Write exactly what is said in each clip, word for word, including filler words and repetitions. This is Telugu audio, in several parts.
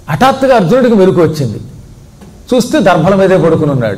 హఠాత్తుగా అర్జునుడికి మెలకు వచ్చింది. చూస్తే దర్భల మీదే పడుకుని ఉన్నాడు.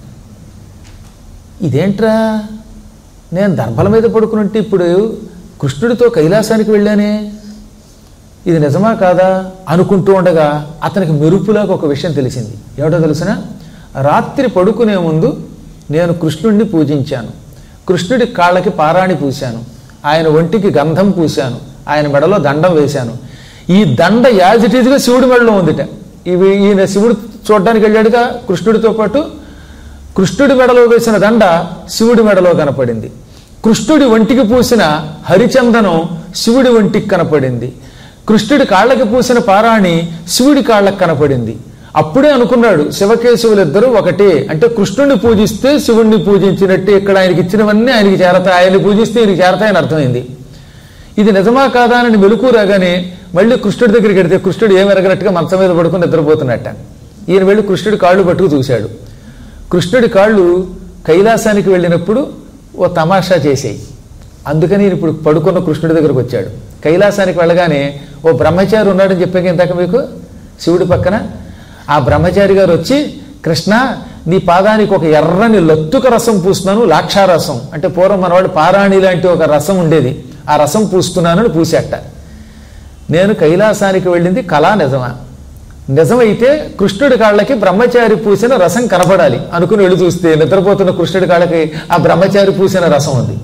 ఇదేంట్రా, నేను దర్భల మీద పడుకున్నట్టు ఇప్పుడు కృష్ణుడితో కైలాసానికి వెళ్ళానే, ఇది నిజమా కాదా అనుకుంటూ ఉండగా అతనికి మెరుపులాగా ఒక విషయం తెలిసింది. ఏమిటో తెలిసిన, రాత్రి పడుకునే ముందు నేను కృష్ణుడిని పూజించాను, కృష్ణుడి కాళ్ళకి పారాణి పూశాను, ఆయన ఒంటికి గంధం పూశాను, ఆయన మెడలో దండం వేశాను. ఈ దండ యాజిటీజ్గా శివుడి మెడలో ఉందిట. ఇవి ఈయన శివుడు చూడడానికి వెళ్ళాడుగా కృష్ణుడితో పాటు, కృష్ణుడి మెడలో వేసిన దండ శివుడి మెడలో కనపడింది. కృష్ణుడి ఒంటికి పూసిన హరిచందనం శివుడి ఒంటికి కనపడింది. కృష్ణుడి కాళ్ళకి పూసిన పారాణి శివుడి కాళ్ళకి కనపడింది. అప్పుడే అనుకున్నాడు శివకేశవులిద్దరూ ఒకటే, అంటే కృష్ణుడిని పూజిస్తే శివుణ్ణి పూజించినట్టే, ఇక్కడ ఆయనకి ఇచ్చినవన్నీ ఆయనకి చేరతాయి, ఆయన్ని పూజిస్తే ఈయనకి చేరతాయని అర్థమైంది. ఇది నిజమా కాదా అని మెలకు రాగానే మళ్ళీ కృష్ణుడి దగ్గరికి వెడితే కృష్ణుడు ఏం ఎరగనట్టుగా మంచం మీద పడుకుని నిద్రపోతున్నట్ట. ఈయన వెళ్ళి కృష్ణుడి కాళ్ళు పట్టుకు చూశాడు. కృష్ణుడి కాళ్ళు కైలాసానికి వెళ్ళినప్పుడు ఓ తమాషా చేసాయి. అందుకని ఈయన ఇప్పుడు పడుకున్న కృష్ణుడి దగ్గరకు వచ్చాడు. కైలాసానికి వెళ్ళగానే ఓ బ్రహ్మచారి ఉన్నాడని చెప్పాక ఇందాక మీకు శివుడి పక్కన, ఆ బ్రహ్మచారి గారు వచ్చి, కృష్ణ నీ పాదానికి ఒక ఎర్రని లత్తుక రసం పూస్తున్నాను, లాక్షారసం అంటే పూర్వం మనవాడు పారాణి లాంటి ఒక రసం ఉండేది, ఆ రసం పూస్తున్నానని పూసేట. నేను కైలాసానికి వెళ్ళింది కళా నిజమా? నిజమైతే కృష్ణుడి కాళ్ళకి బ్రహ్మచారి పూసిన రసం కనపడాలి అనుకుని వెళ్ళి చూస్తే నిద్రపోతున్న కృష్ణుడి కాళ్ళకి ఆ బ్రహ్మచారి పూసిన రసం ఉంది.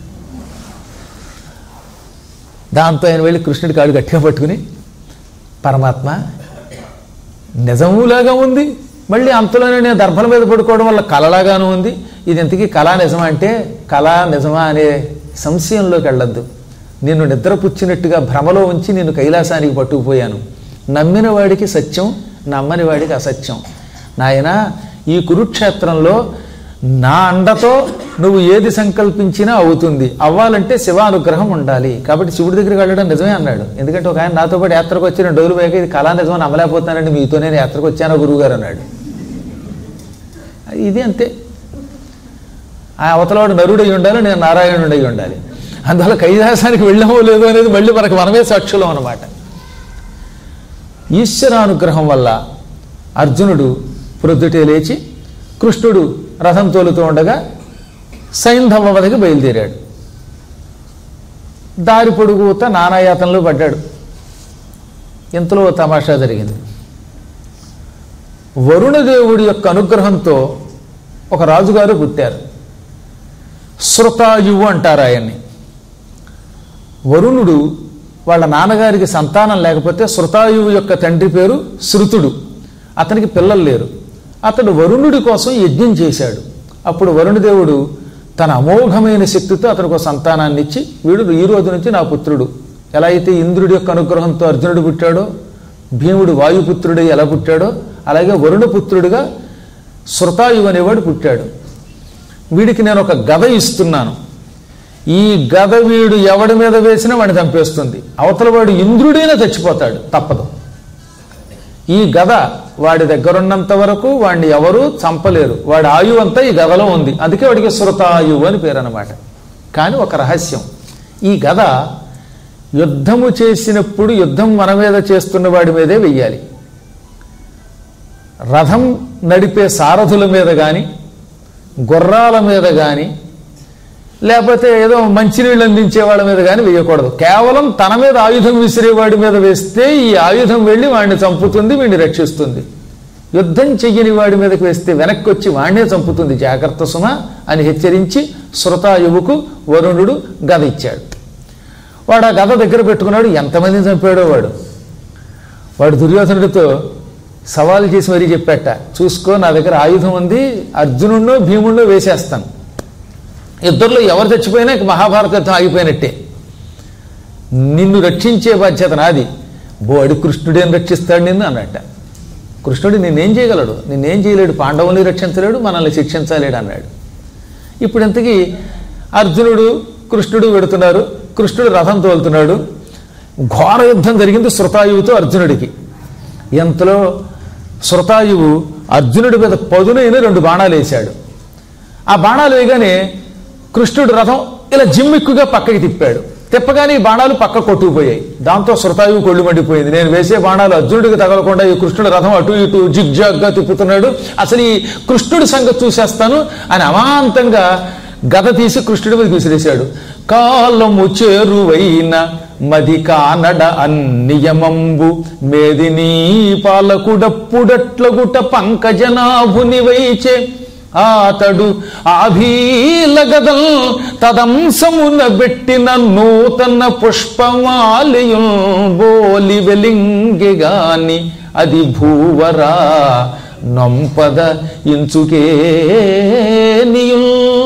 దాంతో ఆయన వెళ్ళి కృష్ణుడి కాళ్ళు గట్టిగా పట్టుకుని, పరమాత్మ నిజములాగా ఉంది, మళ్ళీ అంతలోనే నేను దర్భల మీద పడుకోవడం వల్ల కళలాగాను ఉంది, ఇది ఇంతకీ కళా నిజమా అంటే, కళా నిజమా అనే సంశయంలోకి వెళ్ళొద్దు. నిన్ను నిద్రపుచ్చినట్టుగా భ్రమలో ఉంచి నిన్ను కైలాసానికి పట్టుకుపోయాను. నమ్మిన వాడికి సత్యం, నమ్మని వాడికి అసత్యం. నాయనా, ఈ కురుక్షేత్రంలో నా అండతో నువ్వు ఏది సంకల్పించినా అవుతుంది, అవ్వాలంటే శివానుగ్రహం ఉండాలి. కాబట్టి శివుడి దగ్గరికి వెళ్ళడం నిజమే అన్నాడు. ఎందుకంటే ఒక ఆయన నాతో పాటు యాత్రకు వచ్చి నేను డోలు పోయాక ఇది కళా నిజమని నమ్మలేకపోతున్నానండి, మీతో నేను యాత్రకు వచ్చాను గురువు గారు అన్నాడు. ఇది అంతే, ఆ అవతలవాడు నరుడై ఉండాలి, నేను నారాయణుడై ఉండాలి. అందువల్ల కైలాసానికి వెళ్ళమో లేదో అనేది మళ్ళీ మనకు మనమే సాక్షులం అన్నమాట. ఈశ్వరానుగ్రహం వల్ల అర్జునుడు ప్రొద్దుటే లేచి కృష్ణుడు రథం తోలుతూ ఉండగా సైంధవ వదకి బయలుదేరాడు. దారి పొడుగుత నానాయాతనలో పడ్డాడు. ఇంతలో తమాషా జరిగింది. వరుణదేవుడి యొక్క అనుగ్రహంతో ఒక రాజుగారు పుట్టారు. శృతాయువు అంటారు ఆయన్ని. వరుణుడు వాళ్ళ నాన్నగారికి సంతానం లేకపోతే శృతాయువు యొక్క తండ్రి పేరు శృతుడు, అతనికి పిల్లలు లేరు. అతడు వరుణుడి కోసం యజ్ఞం చేశాడు. అప్పుడు వరుణదేవుడు తన అమోఘమైన శక్తితో అతనికి ఒక సంతానాన్ని ఇచ్చి, వీడు ఈ రోజు నుంచి నా పుత్రుడు. ఎలా అయితే ఇంద్రుడి యొక్క అనుగ్రహంతో అర్జునుడు పుట్టాడో, భీముడు వాయుపుత్రుడై ఎలా పుట్టాడో, అలాగే వరుణపుత్రుడిగా శృతాయువు అనేవాడు పుట్టాడు. వీడికి నేను ఒక గద ఇస్తున్నాను, ఈ గద వీడు ఎవడి మీద వేసినా వాడిని చంపేస్తుంది, అవతల వాడు ఇంద్రుడైనా చచ్చిపోతాడు, తప్పదు. ఈ గద వాడి దగ్గరున్నంత వరకు వాడిని ఎవరూ చంపలేరు, వాడి ఆయువు అంతా ఈ గదలో ఉంది, అందుకే వాడికి శృతాయువు అని పేరు అన్నమాట. కానీ ఒక రహస్యం, ఈ గద యుద్ధము చేసినప్పుడు యుద్ధం మన మీద చేస్తున్న వాడి మీదే వెయ్యాలి. రథం నడిపే సారథుల మీద కానీ, గుర్రాల మీద కానీ, లేకపోతే ఏదో మంచినీళ్ళు అందించే వాళ్ళ మీద కానీ వేయకూడదు. కేవలం తన మీద ఆయుధం విసిరేవాడి మీద వేస్తే ఈ ఆయుధం వెళ్ళి వాడిని చంపుతుంది, వీడిని రక్షిస్తుంది. యుద్ధం చెయ్యని వాడి మీదకి వేస్తే వెనక్కి వచ్చి వాడినే చంపుతుంది, జాగ్రత్త సుమ అని హెచ్చరించి శృతాయువుకు వరుణుడు గద ఇచ్చాడు. వాడు ఆ గద దగ్గర పెట్టుకున్నాడు. ఎంతమందిని చంపాడో వాడు. వాడు దుర్యోధనుడితో సవాల్ చేసి మరీ చెప్పాట, చూసుకో నా దగ్గర ఆయుధం ఉంది, అర్జునుడినో భీముడినో వేసేస్తాను, ఇద్దరిలో ఎవరు చచ్చిపోయినా మహాభారత యుద్ధం ఆగిపోయినట్టే, నిన్ను రక్షించే బాధ్యత నాది. బోడి కృష్ణుడేం రక్షిస్తాడు నిన్ను అన్నట్ట. కృష్ణుడు నిన్నేం చేయగలడు? నిన్నేం చేయలేడు, పాండవుల్ని రక్షించలేడు, మనల్ని శిక్షించలేడు అన్నాడు. ఇప్పుడు ఇంతకీ అర్జునుడు కృష్ణుడు వెడుతున్నారు, కృష్ణుడు రథం తోలుతున్నాడు. ఘోర యుద్ధం జరిగింది శృతాయువుతో అర్జునుడికి. ఎంతలో శృతాయువు అర్జునుడి మీద పదునైన రెండు బాణాలు వేశాడు. ఆ బాణాలు వేయగానే కృష్ణుడు రథం ఇలా జిమ్మిక్కుగా పక్కకి తిప్పాడు. తిప్పగానే ఈ బాణాలు పక్క కొట్టుకుపోయాయి. దాంతో శృతాయువు కొళ్ళు మండిపోయింది. నేను వేసే బాణాలు అర్జునుడికి తగలకుండా ఈ కృష్ణుడు రథం అటు ఇటు జిగ్జాగ్గా తిప్పుతున్నాడు, అసలు ఈ కృష్ణుడి సంగతి చూసేస్తాను అని అమాంతంగా గద తీసి కృష్ణుడి మీద విసిరేశాడు. కాలము చేరువైన మది కానడ అన్నియమంబు మేదినీ పాలకుడప్పుడట్లగుట పంకజనాభుని వైచే ఆతడు ఆభీలగదల్ తదంశమున బెట్టిన నూతన పుష్పమాలయం బోలి వెలింగిగాని అది భూవరా నొంపద ఇంచుకే నియు.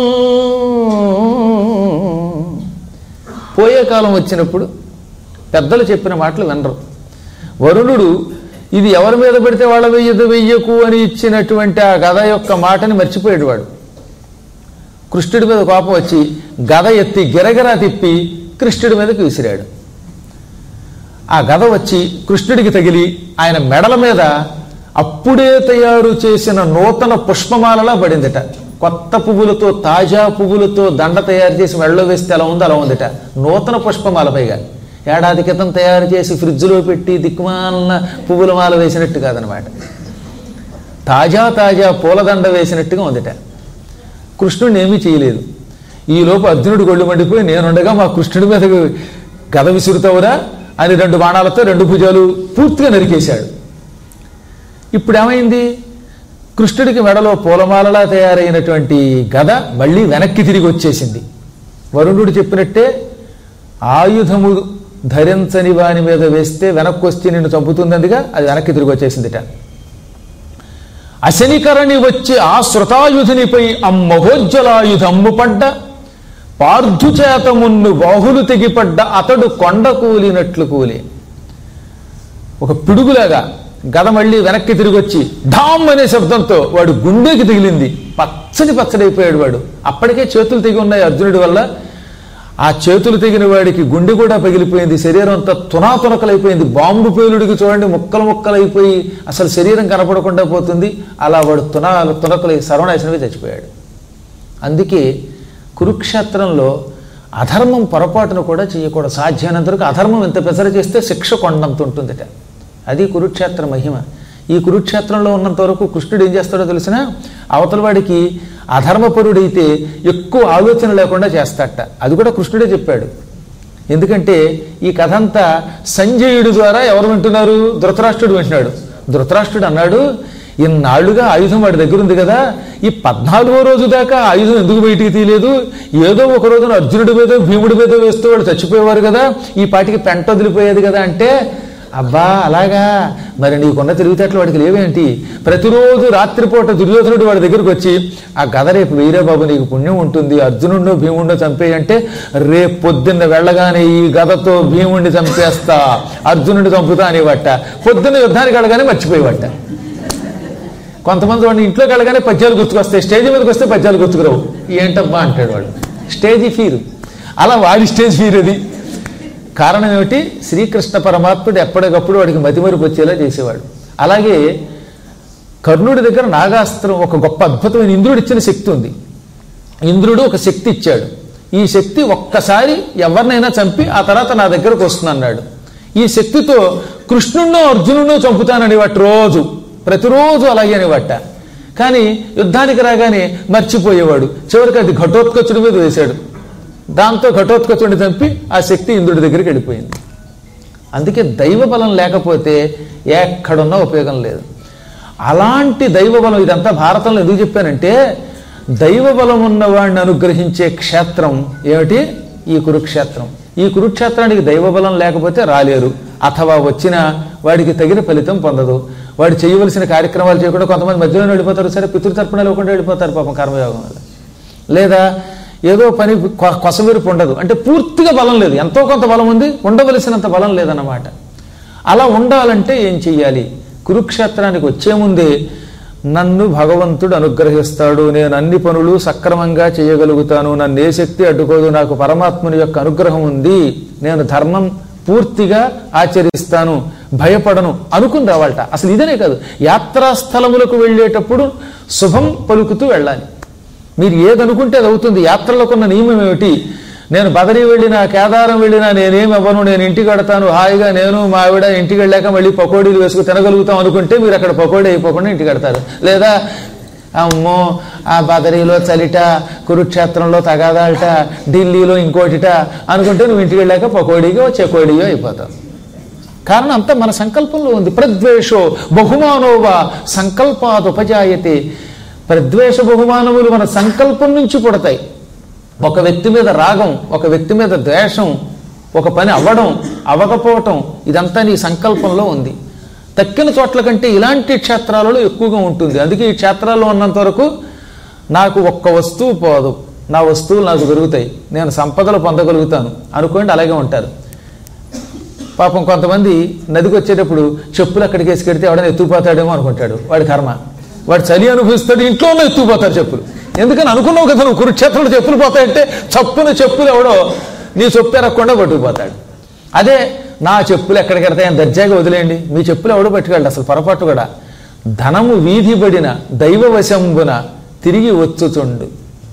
పోయే కాలం వచ్చినప్పుడు పెద్దలు చెప్పిన మాటలు వినరు. వరుణుడు ఇది ఎవరి మీద పెడితే వాళ్ళ వెయ్యదు వెయ్యకు అని ఇచ్చినటువంటి ఆ గద యొక్క మాటని మర్చిపోయాడు. వాడు కృష్ణుడి మీద కోపం వచ్చి గద ఎత్తి గిరగిరా తిప్పి కృష్ణుడి మీదకి విసిరాడు. ఆ గద వచ్చి కృష్ణుడికి తగిలి ఆయన మెడల మీద అప్పుడే తయారు చేసిన నూతన పుష్పమాలలా పడిందిట. కొత్త పువ్వులతో తాజా పువ్వులతో దండ తయారు చేసి మెడలో వేస్తే ఎలా ఉందో అలా ఉందిట. నూతన పుష్పమాల పైగా ఏడాది క్రితం తయారు చేసి ఫ్రిడ్జ్లో పెట్టి దిక్కుమాలిన పువ్వుల మాల వేసినట్టు కాదనమాట, తాజా తాజా పూలదండ వేసినట్టుగా ఉందిట. కృష్ణుడిని ఏమీ చేయలేదు. ఈలోపు అర్జునుడు గొళ్ళు మండిపోయి నేనుండగా మా కృష్ణుడి మీద గద విసురుతావురా అని రెండు బాణాలతో రెండు భుజాలు పూర్తిగా నరికేశాడు. ఇప్పుడు ఏమైంది? కృష్ణుడికి మెడలో పూలమాలలా తయారైనటువంటి గద మళ్ళీ వెనక్కి తిరిగి వచ్చేసింది. వరుణుడు చెప్పినట్టే ఆయుధము ధరించని వాని మీద వేస్తే వెనక్కి వస్తే నిన్ను చంపుతుందిగా, అది వెనక్కి తిరిగి వచ్చేసిందిట. అశనికరణి వచ్చి ఆ శృతాయుధునిపై అమ్మహోజ్జలాయుధమ్ము పడ్డ పార్థుచేతమున్ను బాహులు తెగిపడ్డ అతడు కొండ కూలినట్లు కూలి. ఒక పిడుగులాగా గద మళ్ళీ వెనక్కి తిరిగి వచ్చి ఢామ్ అనే శబ్దంతో వాడు గుండెకి తగిలింది. పచ్చని పచ్చడైపోయాడు వాడు. అప్పటికే చేతులు తెగి ఉన్నాయి అర్జునుడి వల్ల. ఆ చేతులు తెగిన వాడికి గుండె కూడా పగిలిపోయింది, శరీరం అంతా తునాతునకలైపోయింది. బాంబు పేలుడికి చూడండి ముక్కలు ముక్కలైపోయి అసలు శరీరం కనపడకుండా పోతుంది, అలా వాడు తునా తునకలై సర్వనాశనమే చచ్చిపోయాడు. అందుకే కురుక్షేత్రంలో అధర్మం పొరపాటును కూడా చేయకూడదు. సాధ్యమైనంత వరకు అధర్మం ఎంత పెసర చేస్తే శిక్ష కొండంత ఉంటుందిట. అది కురుక్షేత్ర మహిమ. ఈ కురుక్షేత్రంలో ఉన్నంత వరకు కృష్ణుడు ఏం చేస్తాడో తెలిసిన, అవతల వాడికి అధర్మపరుడైతే ఎక్కువ ఆలోచన లేకుండా చేస్తాడట. అది కూడా కృష్ణుడే చెప్పాడు. ఎందుకంటే ఈ కథ అంతా సంజయుడి ద్వారా ఎవరు వింటున్నారు? ధృతరాష్ట్రుడు వింటున్నాడు. ధృతరాష్ట్రుడు అన్నాడు, ఇన్నాళ్లుగా ఆయుధం వాడి దగ్గర ఉంది కదా, ఈ పద్నాలుగో రోజు దాకా ఆయుధం ఎందుకు బయటికి తీయలేదు? ఏదో ఒక రోజున అర్జునుడి మీద భీముడి మీద వేస్తూ వాడు చచ్చిపోయేవారు కదా, ఈ పాటికి పెంట వదిలిపోయేది కదా అంటే, అబ్బా అలాగా, మరి నీకున్న తిరుగుతేటలు వాడికి లేవేంటి? ప్రతిరోజు రాత్రిపూట దుర్యోధనుడు వాడి దగ్గరికి వచ్చి ఆ గద రేపు వీరే బాబు నీకు పుణ్యం ఉంటుంది, అర్జునుడినో భీముడినో చంపేయంటే రేపు పొద్దున్న వెళ్ళగానే ఈ గదతో భీముడిని చంపేస్తా, అర్జునుడిని చంపుతా అనేవట. పొద్దున్న యుద్ధానికి వెళ్ళగానే మర్చిపోయేవట. కొంతమంది వాడిని ఇంట్లోకి వెళ్ళగానే పద్యాలు గుర్తుకొస్తాయి, స్టేజ్ మీదకి వస్తే పద్యాలు గుర్తుకురావు. ఏంటబ్బా అంటాడు వాడు, స్టేజ్ ఫీరు. అలా వాడి స్టేజ్ ఫీర్ అది. కారణం ఏమిటి? శ్రీకృష్ణ పరమాత్ముడు ఎప్పటికప్పుడు వాడికి మతిమరుపు వచ్చేలా చేసేవాడు. అలాగే కర్ణుడి దగ్గర నాగాస్త్రం ఒక గొప్ప అద్భుతమైన ఇంద్రుడు ఇచ్చిన శక్తి ఉంది. ఇంద్రుడు ఒక శక్తి ఇచ్చాడు. ఈ శక్తి ఒక్కసారి ఎవరినైనా చంపి ఆ తర్వాత నా దగ్గరకు వస్తుంది అన్నాడు. ఈ శక్తితో కృష్ణుడినో అర్జునుడినో చంపుతాననేవాట రోజు, ప్రతిరోజు అలాగే అనేవాట. కానీ యుద్ధానికి రాగానే మర్చిపోయేవాడు. చివరికి అది ఘటోత్కచుడి మీద వేశాడు. దాంతో ఘటోత్కచుడిని చంపి ఆ శక్తి ఇంద్రుడి దగ్గరికి వెళ్ళిపోయింది. అందుకే దైవ బలం లేకపోతే ఎక్కడున్నా ఉపయోగం లేదు. అలాంటి దైవ బలం, ఇదంతా భారతంలో ఎందుకు చెప్పానంటే, దైవ బలం ఉన్నవాడిని అనుగ్రహించే క్షేత్రం ఏమిటి? ఈ కురుక్షేత్రం. ఈ కురుక్షేత్రానికి దైవ బలం లేకపోతే రాలేరు, అథవా వచ్చినా వాడికి తగిన ఫలితం పొందదు. వాడు చేయవలసిన కార్యక్రమాలు చేయకుండా కొంతమంది మధ్యలోనే వెళ్ళిపోతారు. సరే పితృతర్పణ లేకుండా వెళ్ళిపోతారు పాపం కర్మయోగం వల్ల. లేదా ఏదో పని కొసమెరుపు ఉండదు, అంటే పూర్తిగా బలం లేదు, ఎంతో కొంత బలం ఉంది, ఉండవలసినంత బలం లేదన్నమాట. అలా ఉండాలంటే ఏం చెయ్యాలి? కురుక్షేత్రానికి వచ్చే ముందే నన్ను భగవంతుడు అనుగ్రహిస్తాడు, నేను అన్ని పనులు సక్రమంగా చేయగలుగుతాను, నన్ను ఏ శక్తి అడ్డుకోదు, నాకు పరమాత్ముని యొక్క అనుగ్రహం ఉంది, నేను ధర్మం పూర్తిగా ఆచరిస్తాను, భయపడను అనుకుని రావాలట. అసలు ఇదనే కాదు, యాత్రాస్థలములకు వెళ్ళేటప్పుడు శుభం పలుకుతూ వెళ్ళాలి. మీరు ఏదనుకుంటే అది అవుతుంది. యాత్రలకు ఉన్న నియమం ఏమిటి? నేను బదరీ వెళ్ళినా కేదారం వెళ్ళినా నేనేమి అవ్వను, నేను ఇంటికి కడతాను హాయిగా, నేను మా ఆవిడ ఇంటికి వెళ్ళాక మళ్ళీ పకోడీలు వేసుకు తినగలుగుతాం అనుకుంటే మీరు అక్కడ పకోడీ అయిపోకుండా ఇంటికి కడతారు. లేదా అమ్మో ఆ బదరీలో చలిట, కురుక్షేత్రంలో తగాదాలట, ఢిల్లీలో ఇంకోటిట అనుకుంటే నువ్వు ఇంటికి వెళ్ళాక పకోడీయో చెకోడీయో అయిపోతావు. కారణం అంతా మన సంకల్పంలో ఉంది. ప్రద్వేషో బహుమానోవా సంకల్పాత్ ఉపజాయతే. ప్రద్వేష బహుమానములు మన సంకల్పం నుంచి పుడతాయి. ఒక వ్యక్తి మీద రాగం, ఒక వ్యక్తి మీద ద్వేషం, ఒక పని అవ్వడం అవ్వకపోవటం, ఇదంతా నీ సంకల్పంలో ఉంది. తక్కిన చోట్ల కంటే ఇలాంటి క్షేత్రాలలో ఎక్కువగా ఉంటుంది. అందుకే ఈ క్షేత్రాల్లో ఉన్నంత వరకు నాకు ఒక్క వస్తువు పోదు, నా వస్తువులు నాకు దొరుకుతాయి, నేను సంపదలు పొందగలుగుతాను అనుకోండి. అలాగే ఉంటారు. పాపం కొంతమంది నదికి వచ్చేటప్పుడు చెప్పులు అక్కడికి వేసి కడితే ఎవడైనా ఎత్తుకుపోతాడేమో అనుకుంటాడు. వాడి కర్మ, వాడు చలి అనుభవిస్తాడు, ఇంట్లోనే ఎత్తుకుపోతారు చెప్పులు. ఎందుకని అనుకున్నావు కదా నువ్వు కురుక్షేత్రంలో చెప్పులు పోతాయంటే చప్పున చెప్పులు ఎవడో నీ చొప్పు ఎరగకుండా పట్టుకుపోతాడు. అదే నా చెప్పులు ఎక్కడికి వెళ్తాయని దర్జాగా వదిలేయండి, మీ చెప్పులు ఎవడో పట్టుకెళ్ళడు అసలు పొరపాటు కూడా. ధనము వీధిబడిన దైవవశంబున తిరిగి వచ్చుచుండు,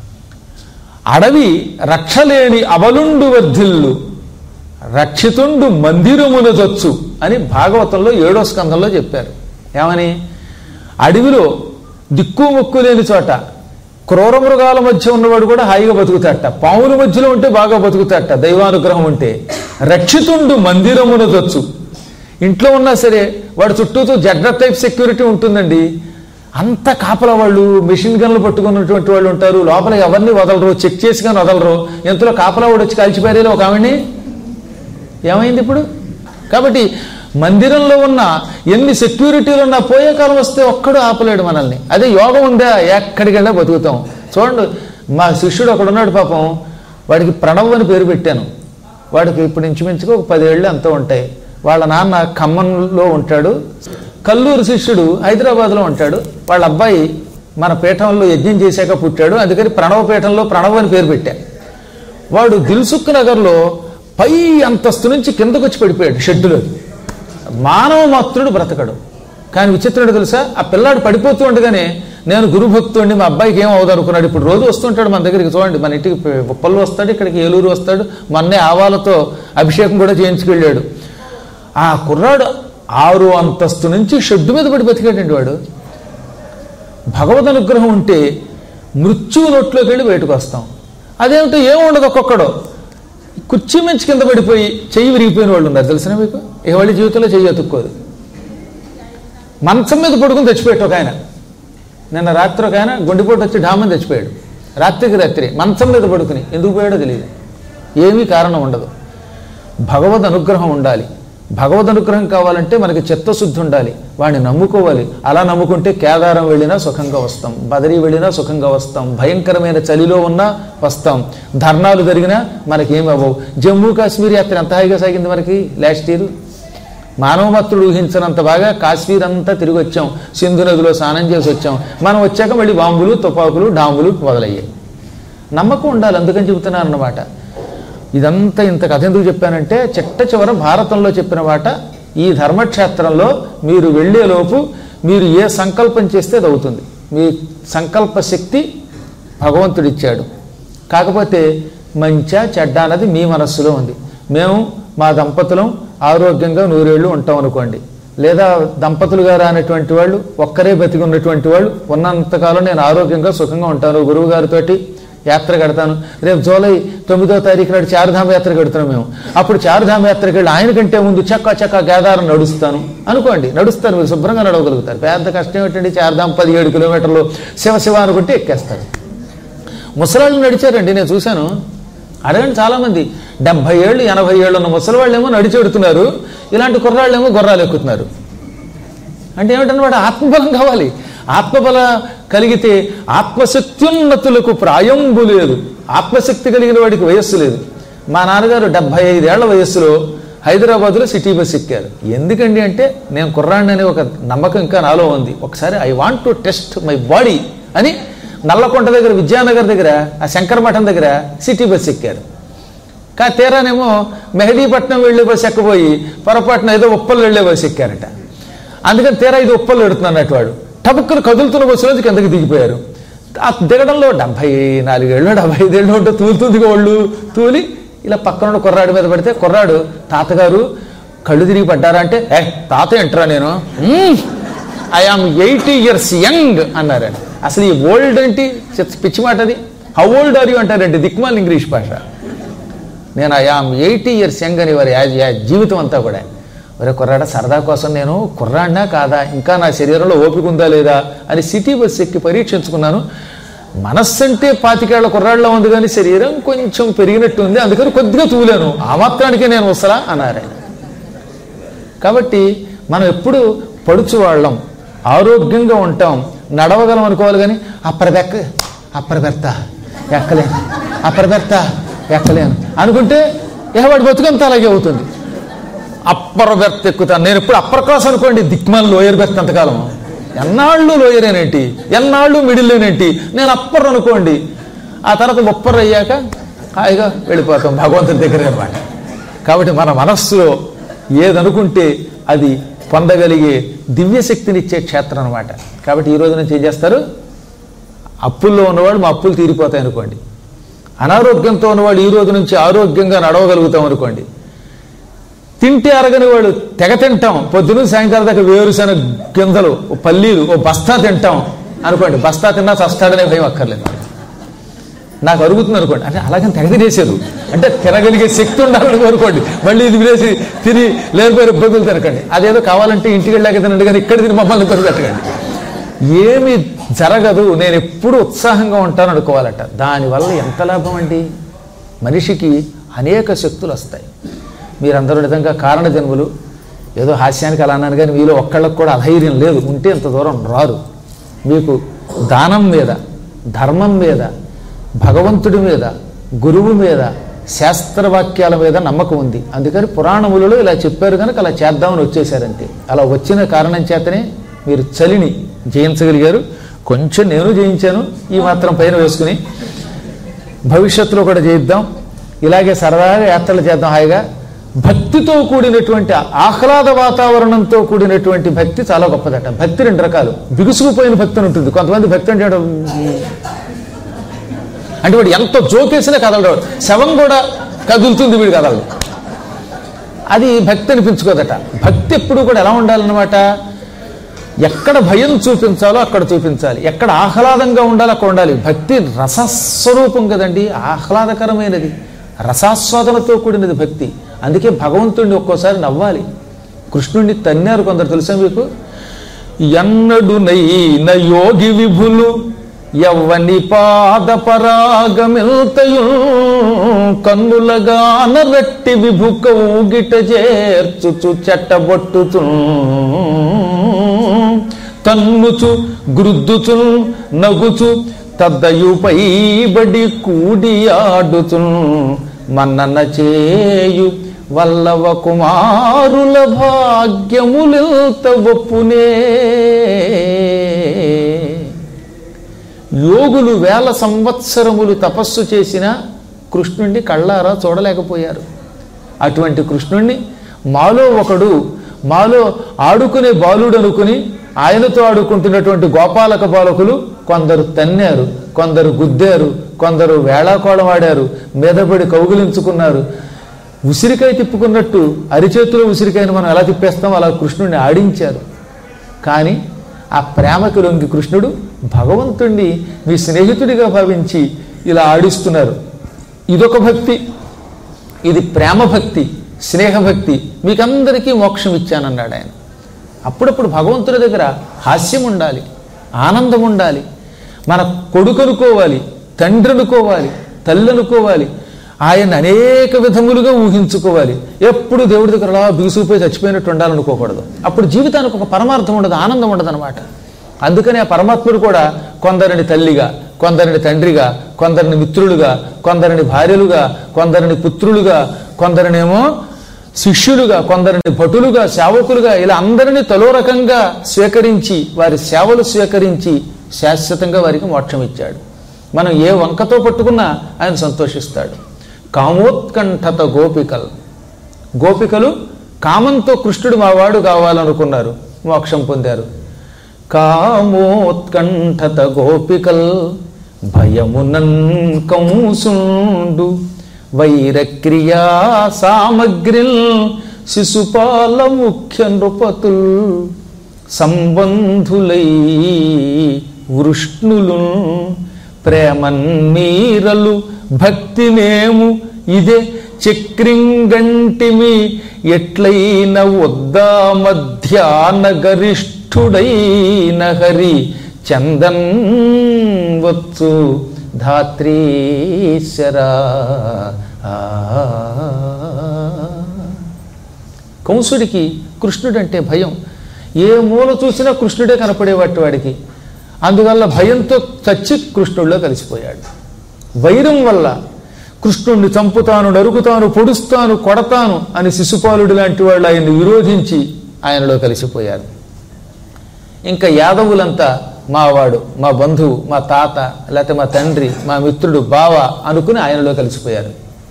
అడవి రక్షలేని అవలుండు వర్ధిల్లు, రక్షితుండు మందిరమున దొచ్చు అని భాగవతంలో ఏడో స్కంధంలో చెప్పారు. ఏమని? అడవిలో దిక్కు మొక్కు లేని చోట క్రూర మృగాల మధ్య ఉన్నవాడు కూడా హాయిగా బతుకుతాట, పాముల మధ్యలో ఉంటే బాగా బతుకుతాట దైవానుగ్రహం ఉంటే. రక్షితుండు మందిరమున దొచ్చు, ఇంట్లో ఉన్నా సరే వాడు చుట్టూతో జడ్ర టైప్ సెక్యూరిటీ ఉంటుందండి. అంత కాపల వాళ్ళు మెషిన్ గన్లు పట్టుకున్నటువంటి వాళ్ళు ఉంటారు. లోపల ఎవరిని వదలరు, చెక్ చేసి కానీ వదలరు. ఎంతలో కాపలా వాడు వచ్చి కాల్చిపారేలో ఒక ఆవిడ్ని. ఏమైంది ఇప్పుడు? కాబట్టి మందిరంలో ఉన్న ఎన్ని సెక్యూరిటీలు ఉన్నా పోయే కాలం వస్తే ఒక్కడు ఆపలేడు మనల్ని. అదే యోగం ఉందా ఎక్కడికి వెళ్ళా బతుకుతాం. చూడండి, మా శిష్యుడు ఒకడు ఉన్నాడు పాపం, వాడికి ప్రణవ్ అని పేరు పెట్టాను. వాడికి ఇప్పుడు ఇంచుమించుగా ఒక పదేళ్ళు అంతా ఉంటాయి. వాళ్ళ నాన్న ఖమ్మంలో ఉంటాడు, కల్లూరు శిష్యుడు హైదరాబాద్లో ఉంటాడు. వాళ్ళ అబ్బాయి మన పీఠంలో యజ్ఞం చేశాక పుట్టాడు, అందుకని ప్రణవ పీఠంలో ప్రణవ్ అని పేరు పెట్టా. వాడు దిల్సుఖ్ నగర్లో పై అంతస్తు నుంచి కిందకు వచ్చి పడిపోయాడు షెడ్డులో. మానవ మాత్రుడు బ్రతకడు. కానీ విచిత్రుడు తెలుసా, ఆ పిల్లాడు పడిపోతూ ఉండగానే నేను గురుభక్తుడిని, మా అబ్బాయికి ఏం అవుదాం అనుకున్నాడు. ఇప్పుడు రోజు వస్తుంటాడు మన దగ్గరికి. చూడండి, మన ఇంటికి ఉప్పల్లో వస్తాడు, ఇక్కడికి ఏలూరు వస్తాడు. మొన్నే ఆవాలతో అభిషేకం కూడా చేయించుకెళ్ళాడు. ఆ కుర్రాడు ఆరు అంతస్తు నుంచి షెడ్డు మీద పడి బతికాడండి వాడు. భగవద్ అనుగ్రహం ఉంటే మృత్యువు నోట్లోకి వెళ్ళి బయటకు వస్తాం. అదేమిటో ఏముండదు, ఒక్కొక్కడో కుర్చీ మంచి కింద పడిపోయి చెయ్యి విరిగిపోయిన వాళ్ళు ఉన్నారు తెలిసిన మీకు. ఏ వాళ్ళ జీవితంలో చెయ్యి అతుక్కోదు. మంచం మీద పడుకుని తెచ్చిపోయాడు ఒక ఆయన. నిన్న రాత్రి ఒక ఆయన గుండెపోటు వచ్చి ఢామని తెచ్చిపోయాడు. రాత్రికి రాత్రి మంచం మీద పడుకుని. ఎందుకు పోయాడో తెలియదు, ఏమీ కారణం ఉండదు. భగవద్ అనుగ్రహం ఉండాలి. భగవద్ అనుగ్రహం కావాలంటే మనకి చిత్తశుద్ధి ఉండాలి, వాడిని నమ్ముకోవాలి. అలా నమ్ముకుంటే కేదారం వెళ్ళినా సుఖంగా వస్తాం, బదరీ వెళ్ళినా సుఖంగా వస్తాం, భయంకరమైన చలిలో ఉన్నా వస్తాం, ధర్నాలు జరిగినా మనకేమి అవ్వవు. జమ్మూ కాశ్మీర్ యాత్ర ఎంత హాయిగా సాగింది మనకి లాస్ట్ ఇయర్. మానవమాత్రుడు ఊహించినంత బాగా కాశ్మీర్ అంతా తిరిగి వచ్చాం, సింధు నదిలో స్నానం చేసి వచ్చాం. మనం వచ్చాక మళ్ళీ బాంబులు తుపాకులు డాంబులు మొదలయ్యాయి. నమ్మకం ఉండాలి, అందుకని చెబుతున్నాను అన్నమాట. ఇదంతా ఇంత కథ ఎందుకు చెప్పానంటే, చిట్ట చివర భారతంలో చెప్పిన మాట, ఈ ధర్మక్షేత్రంలో మీరు వెళ్ళేలోపు మీరు ఏ సంకల్పం చేస్తే అది అవుతుంది. మీ సంకల్ప శక్తి భగవంతుడిచ్చాడు. కాకపోతే మంచా చెడ్డ అన్నది మీ మనస్సులో ఉంది. మేము మా దంపతులం ఆరోగ్యంగా నూరేళ్ళు ఉంటాం అనుకోండి, లేదా దంపతులుగా రానటువంటి వాళ్ళు ఒక్కరే బతికి ఉన్నటువంటి వాళ్ళు ఉన్నంతకాలం నేను ఆరోగ్యంగా సుఖంగా ఉంటాను, గురువు గారితోటి యాత్ర కడతాను. రేపు జూలై తొమ్మిదో తారీఖు నాడు చారుధామ యాత్ర కడుతున్నాం మేము. అప్పుడు చారుధామ యాత్రకి వెళ్ళి ఆయన కంటే ముందు చక్క చక్క కేదారం నడుస్తాను అనుకోండి. నడుస్తారు, మీరు శుభ్రంగా నడవగలుగుతారు. పెద్ద కష్టం ఏంటండి, చారుధామ పదిహేడు కిలోమీటర్లు శివ శివ అనుకుంటే ఎక్కేస్తారు. ముసలాళ్ళు నడిచారండి, నేను చూశాను. అడగండి, చాలామంది డెబ్బై ఏళ్ళు ఎనభై ఏళ్ళు ఉన్న ముసలివాళ్ళేమో నడిచెడుతున్నారు, ఇలాంటి కుర్రాళ్ళేమో గుర్రాలు ఎక్కుతున్నారు. అంటే ఏమిటన్నమాట, ఆత్మబలం కావాలి. ఆత్మబల కలిగితే ఆత్మశక్త్యున్నతులకు ప్రాయంబు లేదు. ఆత్మశక్తి కలిగిన వాడికి వయస్సు లేదు. మా నాన్నగారు డెబ్బై ఐదేళ్ల వయస్సులో హైదరాబాద్లో సిటీ బస్ ఎక్కారు. ఎందుకండి అంటే, నేను కుర్రాడిని అనే ఒక నమ్మకం ఇంకా నాలో ఉంది. ఒకసారి I want to test my body అని నల్లకొండ దగ్గర విద్యానగర్ దగ్గర ఆ శంకర మఠం దగ్గర సిటీ బస్ ఎక్కారు. కా తీరానేమో మెహదీపట్నం వెళ్ళే బస్సు ఎక్కబోయి పొరపాటున ఏదో ఉప్పలు వెళ్ళే బస్సు ఎక్కారట. అందుకని తీరా ఇది ఉప్పలు పెడుతున్నాను అన్నట్టు వాడు టబుక్కులు కదులుతున్న బస్సులోంచి కిందకి దిగిపోయారు. ఆ దిగడంలో డెబ్భై నాలుగేళ్ళు డెబ్బై ఐదేళ్ళు ఉంటే తూలుతుంది వాళ్ళు తూలి ఇలా పక్కన కుర్రాడి మీద పడితే కుర్రాడు తాతగారు కళ్ళు తిరిగి పడ్డారా అంటే ఏ తాత ఏంట్రా నేను I am eighty years young అన్నారండి. అసలు ఈ ఓల్డ్ ఏంటి పిచ్చి మాట అది. హౌ ఓల్డ్ ఆర్ యూ అంటారండి దిక్మాల్ ఇంగ్లీష్ భాష. నేను I am eighty years young అని వారి జీవితం అంతా కూడా. ఒరే కుర్రాడ సరదా కోసం నేను కుర్రాడినా కాదా ఇంకా నా శరీరంలో ఓపిక ఉందా లేదా అని సిటీ బస్ ఎక్కి పరీక్షించుకున్నాను. మనస్సు అంటే పాతికేళ్ల కుర్రాళ్ళలో ఉంది కానీ శరీరం కొంచెం పెరిగినట్టు ఉంది, అందుకని కొద్దిగా తూలాను, ఆ మాత్రానికే నేను వస్తలా అన్నారు. కాబట్టి మనం ఎప్పుడు పడుచు వాళ్ళం, ఆరోగ్యంగా ఉంటాం, నడవగలం అనుకోవాలి. కానీ అప్పర బెక్క అప్పర బెర్త ఎక్కలేను అప్పర బెర్త ఎక్కలేను అనుకుంటే ఏవాడి బతుకంతా అలాగే అవుతుంది. అప్పర్ బెర్త్ ఎక్కుతాను నేను ఎప్పుడు అప్పర్ క్లాస్ అనుకోండి, దిక్మాల్ లోయర్ బెర్త్ అంతకాలం. ఎన్నాళ్ళు లోయరేనేంటి, ఎన్నాళ్ళు మిడిల్లోనేంటి, నేను అప్పర్ అనుకోండి. ఆ తర్వాత ఒప్పర్ అయ్యాక హాయిగా వెళ్ళిపోతాం భగవంతుడి దగ్గర అనమాట. కాబట్టి మన మనస్సులో ఏదనుకుంటే అది పొందగలిగే దివ్యశక్తినిచ్చే క్షేత్రం అనమాట. కాబట్టి ఈ రోజు నుంచి ఏం చేస్తారు, అప్పుల్లో ఉన్నవాడు మా అప్పులు తీరిపోతాయి అనుకోండి, అనారోగ్యంతో ఉన్నవాడు ఈ రోజు నుంచి ఆరోగ్యంగా నడవగలుగుతాం అనుకోండి, తింటే అరగని వాడు తెగ తింటాం, పొద్దున సాయంకాలం దాకా వేరుశన గింజలు ఓ పల్లీలు ఓ బస్తా తింటాం అనుకోండి, బస్తా తిన్నా చస్తాడనే భయం అక్కర్లేదు. నాకు అరుగుతుంది అనుకోండి, అంటే అలాగని తెగ తినేసారు అంటే తినగలిగే శక్తి ఉండాలని కోరుకోండి. మళ్ళీ ఇది వినేసి తిని లేకపోయిన ఇబ్బందులు తినకండి. అదేదో కావాలంటే ఇంటికి వెళ్ళాక తినండి కానీ ఇక్కడ తిని మమ్మల్ని ఇబ్బంది పెట్టకండి. ఏమి జరగదు, నేను ఎప్పుడు ఉత్సాహంగా ఉంటాను అనుకోవాలట. దానివల్ల ఎంత లాభం అండి, మనిషికి అనేక శక్తులు వస్తాయి. మీరందరూ నిజంగా కారణ జన్మలు. ఏదో హాస్యానికి అలా అన్నాను కానీ మీలో ఒక్కళ్ళకు కూడా అధైర్యం లేదు, ఉంటే ఇంత దూరం రారు. మీకు దానం మీద, ధర్మం మీద, భగవంతుడి మీద, గురువు మీద, శాస్త్రవాక్యాల మీద నమ్మకం ఉంది. అందుకని పురాణములలో ఇలా చెప్పారు కనుక అలా చేద్దామని వచ్చేసారంతే. అలా వచ్చిన కారణం చేతనే మీరు చలిని జయించగలిగారు. కొంచెం నేను జయించాను, ఈ మాత్రం పైన వేసుకుని భవిష్యత్తులో కూడా చేయిద్దాం. ఇలాగే సరదాగా యాత్రలు చేద్దాం హాయిగా. భక్తితో కూడినటువంటి ఆహ్లాద వాతావరణంతో కూడినటువంటి భక్తి చాలా గొప్పదట. భక్తి రెండు రకాలు. బిగుసుకుపోయిన భక్తి అని ఉంటుంది. కొంతమంది భక్తి అంటే అంటే వాడు ఎంత జోకేసినా కదలడు, శవం కూడా కదులుతుంది వీడు కదలడు, అది భక్తి అనిపించుకోదట. భక్తి ఎప్పుడు కూడా ఎలా ఉండాలన్నమాట, ఎక్కడ భయం చూపించాలో అక్కడ చూపించాలి, ఎక్కడ ఆహ్లాదంగా ఉండాలో అక్కడ ఉండాలి. భక్తి రసస్వరూపం కదండి, ఆహ్లాదకరమైనది, రసాస్వాదనతో కూడినది భక్తి. అందుకే భగవంతుడిని ఒక్కోసారి నవ్వాలి. కృష్ణుడిని తన్నారు కొందరు, తెలుసా మీకు? ఎన్నడు నైన యోగి విభులు యవ్వని పాద పరాగమిల్తయు కన్నులగాన రట్టి విభుక ఊగిట చేర్చుచు చెట్టబొట్టుచు తన్నుచు గురుద్దుచు నగుచు తద్దయుపై బడి కూడి ఆడుచు మన్నన చేయు వల్లవ కుమారుల భాగ్యములిల్త ఒప్పునే. యోగులు వేల సంవత్సరములు తపస్సు చేసిన కృష్ణుణ్ణి కళ్ళారా చూడలేకపోయారు. అటువంటి కృష్ణుణ్ణి మాలో ఒకడు, మాలో ఆడుకునే బాలుడు అనుకుని ఆయనతో ఆడుకుంటున్నటువంటి గోపాలక బాలకులు కొందరు తన్నారు, కొందరు గుద్దారు, కొందరు వేళాకోళం ఆడారు, మీదపడి కౌగులించుకున్నారు. ఉసిరికాయ తిప్పుకున్నట్టు అరిచేతిలో ఉసిరికాయను మనం ఎలా తిప్పేస్తాం అలా కృష్ణుడిని ఆడించారు. కానీ ఆ ప్రేమకు లొంగి కృష్ణుడు భగవంతుణ్ణి మీ స్నేహితుడిగా భావించి ఇలా ఆడిస్తున్నారు. ఇదొక భక్తి, ఇది ప్రేమ భక్తి, స్నేహభక్తి. మీకందరికీ మోక్షం ఇచ్చానన్నాడు ఆయన. అప్పుడప్పుడు భగవంతుడి దగ్గర హాస్యం ఉండాలి, ఆనందం ఉండాలి. మన కొడుకు అనుకోవాలి, తండ్రి అనుకోవాలి, తల్లి అనుకోవాలి, ఆయన అనేక విధములుగా ఊహించుకోవాలి. ఎప్పుడు దేవుడి దగ్గర అలా బిగుసుకుపోయి చచ్చిపోయినట్టు ఉండాలనుకోకూడదు. అప్పుడు జీవితానికి ఒక పరమార్థం ఉండదు, ఆనందం ఉండదు అనమాట. అందుకని ఆ పరమాత్ముడు కూడా కొందరిని తల్లిగా, కొందరిని తండ్రిగా, కొందరిని మిత్రులుగా, కొందరిని భార్యలుగా, కొందరిని పుత్రులుగా, కొందరినేమో శిష్యులుగా, కొందరిని భటులుగా, సేవకులుగా, ఇలా అందరినీ తలో రకంగా స్వీకరించి వారి సేవలు స్వీకరించి శాశ్వతంగా వారికి మోక్షం ఇచ్చాడు. మనం ఏ వంకతో పట్టుకున్నా ఆయన సంతోషిస్తాడు. కామోత్కంఠత గోపికలు, గోపికలు కామంతో కృష్ణుడు మావాడు కావాలనుకున్నారు, మోక్షం పొందారు. కామోత్కంఠత గోపికల్ భయమునన్ కంసుండు వైరక్రియా సామగ్రిల్ శిశుపాల ముఖ్య నృపతుల్ సంబంధులై వృష్ణులు ప్రేమన్మీరలు భక్తినేము ఇదే చక్రింగంటిమి ఎట్లైన వద్దా మధ్యాన గరిష్ఠుడైన హరి చందన్ వచ్చు ధాత్రీశ్వరా. కంసుడికి కృష్ణుడంటే భయం. ఏ మూల చూసినా కృష్ణుడే కనపడేవాటి వాడికి. అందువల్ల భయంతో చచ్చి కృష్ణుడిలో కలిసిపోయాడు. వైరం వల్ల కృష్ణుణ్ణి చంపుతాను, నరుకుతాను, పొడుస్తాను, కొడతాను అని శిశుపాలుడు లాంటి వాళ్ళు ఆయన్ని విరోధించి ఆయనలో కలిసిపోయారు. ఇంకా యాదవులంతా మావాడు, మా బంధువు, మా తాత, లేకపోతే మా తండ్రి, మా మిత్రుడు, బావ అనుకుని ఆయనలో కలిసిపోయారు.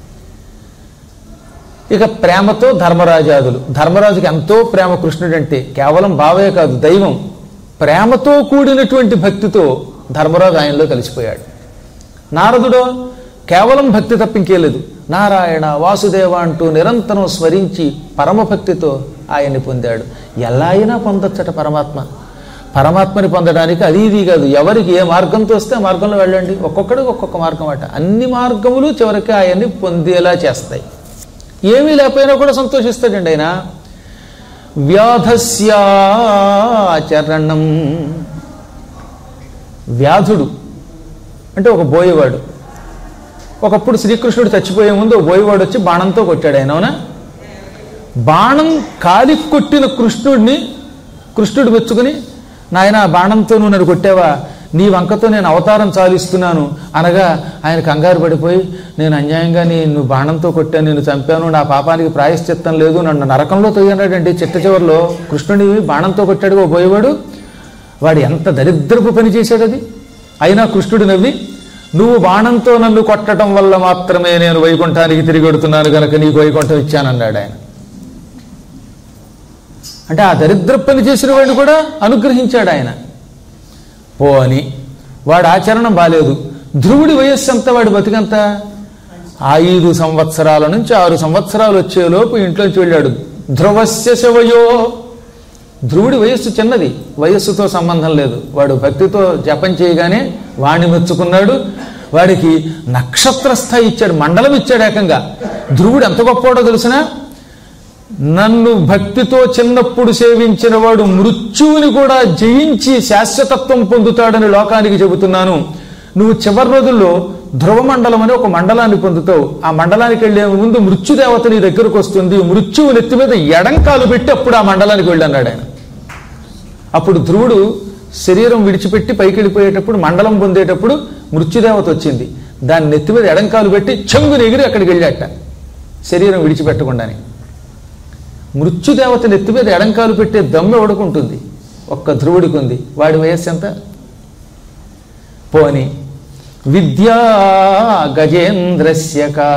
ఇక ప్రేమతో ధర్మరాజాదులు, ధర్మరాజుకి ఎంతో ప్రేమ కృష్ణుడంటే, కేవలం బావే కాదు దైవం. ప్రేమతో కూడినటువంటి భక్తితో ధర్మరాజు ఆయనలో కలిసిపోయాడు. నారదుడో కేవలం భక్తి తప్పింకేలేదు, నారాయణ వాసుదేవ అంటూ నిరంతరం స్మరించి పరమభక్తితో ఆయన్ని పొందాడు. ఎలా అయినా పొందొచ్చట పరమాత్మ. పరమాత్మని పొందడానికి అది ఇది కాదు, ఎవరికి ఏ మార్గంతో వస్తే ఆ మార్గంలో వెళ్ళండి. ఒక్కొక్కడికి ఒక్కొక్క మార్గం అట. అన్ని మార్గములు చివరికి ఆయన్ని పొందేలా చేస్తాయి. ఏమీ లేకపోయినా కూడా సంతోషిస్తాడండి ఆయన. వ్యాధస్యాచరణం, వ్యాధుడు అంటే ఒక బోయేవాడు. ఒకప్పుడు శ్రీకృష్ణుడు చచ్చిపోయే ముందు ఒక బోయేవాడు వచ్చి బాణంతో కొట్టాడు ఆయన. అవునా? బాణం కాలి కొట్టిన కృష్ణుడిని కృష్ణుడు మెచ్చుకుని, నాయన బాణంతో నువ్వు నన్ను కొట్టావా, నీ వంకతో నేను అవతారం చాలిస్తున్నాను అనగా ఆయన కంగారు పడిపోయి, నేను అన్యాయంగా నీ నువ్వు బాణంతో కొట్టాను, నేను చంపాను, నా పాపానికి ప్రాయశ్చిత్తం లేదు, నన్ను నరకంలో తొయ్యన్నాడండి. చిట్ట చివరిలో కృష్ణుడి బాణంతో కొట్టాడు ఓ పోయేవాడు. వాడు ఎంత దరిద్రపు పని చేశాడు అది. అయినా కృష్ణుడు నవ్వి, నువ్వు బాణంతో నన్ను కొట్టడం వల్ల మాత్రమే నేను వైకుంఠానికి తిరిగి కొడుతున్నాను కనుక నీకు వైకుంఠం ఇచ్చానన్నాడు ఆయన. అంటే ఆ దరిద్ర పని చేసిన వాడిని కూడా అనుగ్రహించాడు ఆయన. పోని వాడు ఆచరణం బాలేదు. ధ్రువుడి వయస్సు అంతా, వాడి బతికంతా ఐదు సంవత్సరాల నుంచి ఆరు సంవత్సరాలు వచ్చేలోపు ఇంట్లోంచి వెళ్ళాడు. ధ్రువస్య శవయో, ధ్రువుడి వయస్సు చిన్నది, వయస్సుతో సంబంధం లేదు. వాడు భక్తితో జపం చేయగానే వాణ్ణి మెచ్చుకున్నాడు. వాడికి నక్షత్ర స్థాయి ఇచ్చాడు, మండలం ఇచ్చాడు ఏకంగా. ధ్రువుడు ఎంత గొప్పవాడో తెలిసినా, నన్ను భక్తితో చిన్నప్పుడు సేవించిన వాడు మృత్యువుని కూడా జయించి శాశ్వతత్వం పొందుతాడని లోకానికి చెబుతున్నాను. నువ్వు చివరి రోజుల్లో ధ్రువమండలం అని ఒక మండలాన్ని పొందుతావు. ఆ మండలానికి వెళ్లే ముందు మృత్యుదేవత నీ దగ్గరకు వస్తుంది. మృత్యువు నెత్తి మీద ఎడంకాలు పెట్టి అప్పుడు ఆ మండలానికి వెళ్ళన్నాడు ఆయన. అప్పుడు ధ్రువుడు శరీరం విడిచిపెట్టి పైకి వెళ్ళిపోయేటప్పుడు, మండలం పొందేటప్పుడు మృత్యుదేవత వచ్చింది. దాని నెత్తి మీద ఎడంకాలు పెట్టి చెంగుని ఎగిరి అక్కడికి వెళ్ళాట, శరీరం విడిచిపెట్టకుండానే. మృత్యుదేవత నెత్తి మీద ఎడంకాలు పెట్టే దమ్మె ఎవడుకుంటుంది? ఒక్క ధ్రువుడికి ఉంది. వాడి వయస్సు ఎంత? పోని విద్యా గజేంద్రస్యకా,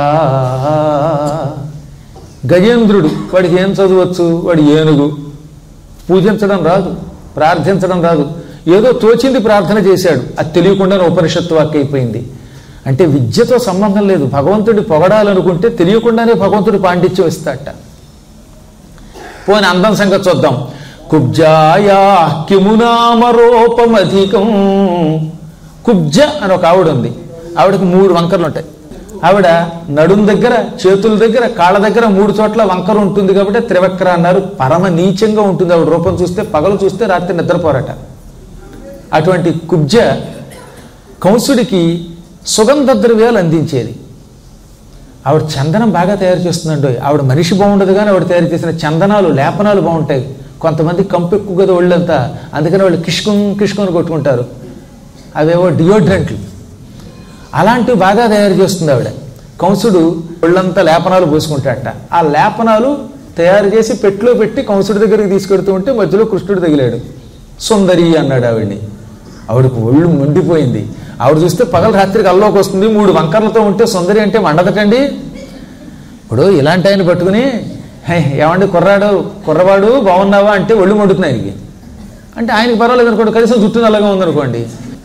గజేంద్రుడు, వాడికి ఏం చదవచ్చు? వాడు ఏనుగు. పూజించడం రాదు, ప్రార్థించడం రాదు, ఏదో తోచింది ప్రార్థన చేశాడు. అది తెలియకుండానే ఉపనిషత్తు వాక్య అయిపోయింది. అంటే విద్యతో సంబంధం లేదు. భగవంతుడి పొగడాలనుకుంటే తెలియకుండానే భగవంతుడి పాండిత్యం ఇస్తాట. పోని అందం సంగతి చూద్దాం. కుబ్జాయా కిమునామరోపమధికం. కుబ్జ అని ఒక ఆవిడ ఉంది. ఆవిడకి మూడు వంకర్లు ఉంటాయి. ఆవిడ నడుం దగ్గర, చేతుల దగ్గర, కాళ్ళ దగ్గర మూడు చోట్ల వంకర ఉంటుంది కాబట్టి త్రివక్ర అన్నారు. పరమ నీచంగా ఉంటుంది ఆవిడ రూపం చూస్తే. పగలు చూస్తే రాత్రి నిద్రపోరట. అటువంటి కుబ్జ కంసుడికి సుగంధ ద్రవ్యాలు అందించేది. ఆవిడ చందనం బాగా తయారు చేస్తుందండి. ఆవిడ మనిషి బాగుండదు కానీ ఆవిడ తయారు చేసిన చందనాలు, లేపనాలు బాగుంటాయి. కొంతమంది కంపు ఎక్కువ కదా ఒళ్ళంతా, అందుకని వాళ్ళు కిష్కుని కిష్కుని కొట్టుకుంటారు. అవేవో డియోడ్రెంట్లు, అలాంటివి బాగా తయారు చేస్తుంది ఆవిడ. కంసుడు ఒళ్ళంతా లేపనాలు పూసుకుంటాడట. ఆ లేపనాలు తయారు చేసి పెట్టులో పెట్టి కంసుడి దగ్గరికి తీసుకెడుతూ ఉంటే మధ్యలో కృష్ణుడు తగిలాడు. సుందరి అన్నాడు ఆవిడ్ని. ఆవిడకు ఒళ్ళు మండిపోయింది. ఆవిడ చూస్తే పగల రాత్రికి అల్లోకి వస్తుంది. మూడు వంకర్లతో ఉంటే సుందరి అంటే మండదటండి. ఇప్పుడు ఇలాంటి ఆయన పట్టుకుని, ఏమండి కుర్రాడు కుర్రవాడు బాగున్నావా అంటే ఒళ్ళు మండుతుంది ఆయనకి. అంటే ఆయనకి పర్వాలేదు అనుకోండి, కనీసం జుట్టు నల్లగా ఉందనుకోండి.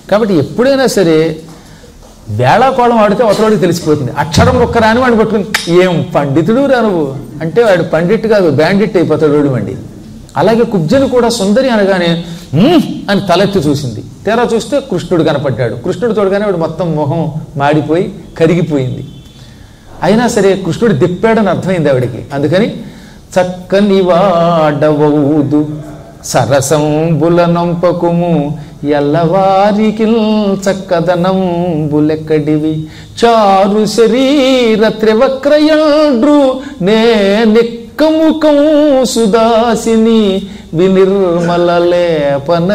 కాబట్టి ఎప్పుడైనా సరే వేళాకోళం ఆడితే అవతలవాడికి తెలిసిపోతుంది. అక్షరం ఒక్క రాని వాడిని పట్టుకుని ఏం పండితుడు రా నువ్వు అంటే వాడు పండిట్ కాదు బ్యాండిట్ అయిపోతాడు వాడు వండి. అలాగే కుబ్జను కూడా సుందరి అనగానే అని తలెత్తి చూసింది. తెర చూస్తే కృష్ణుడు కనపడ్డాడు. కృష్ణుడు తోడుగానే వాడు మొత్తం మొహం మాడిపోయి కరిగిపోయింది. అయినా సరే కృష్ణుడు దిప్పాడని అర్థమైంది ఆవిడికి. అందుకని చక్కని వాడవౌదు సరసంబుల నంపకుము ఎల్లవారికి చక్కదనంబులెక్కడివి చారు శరీర త్రివక్రయండ్రు నే నిక్కముకం సుదాసిని వినిర్మల లేపన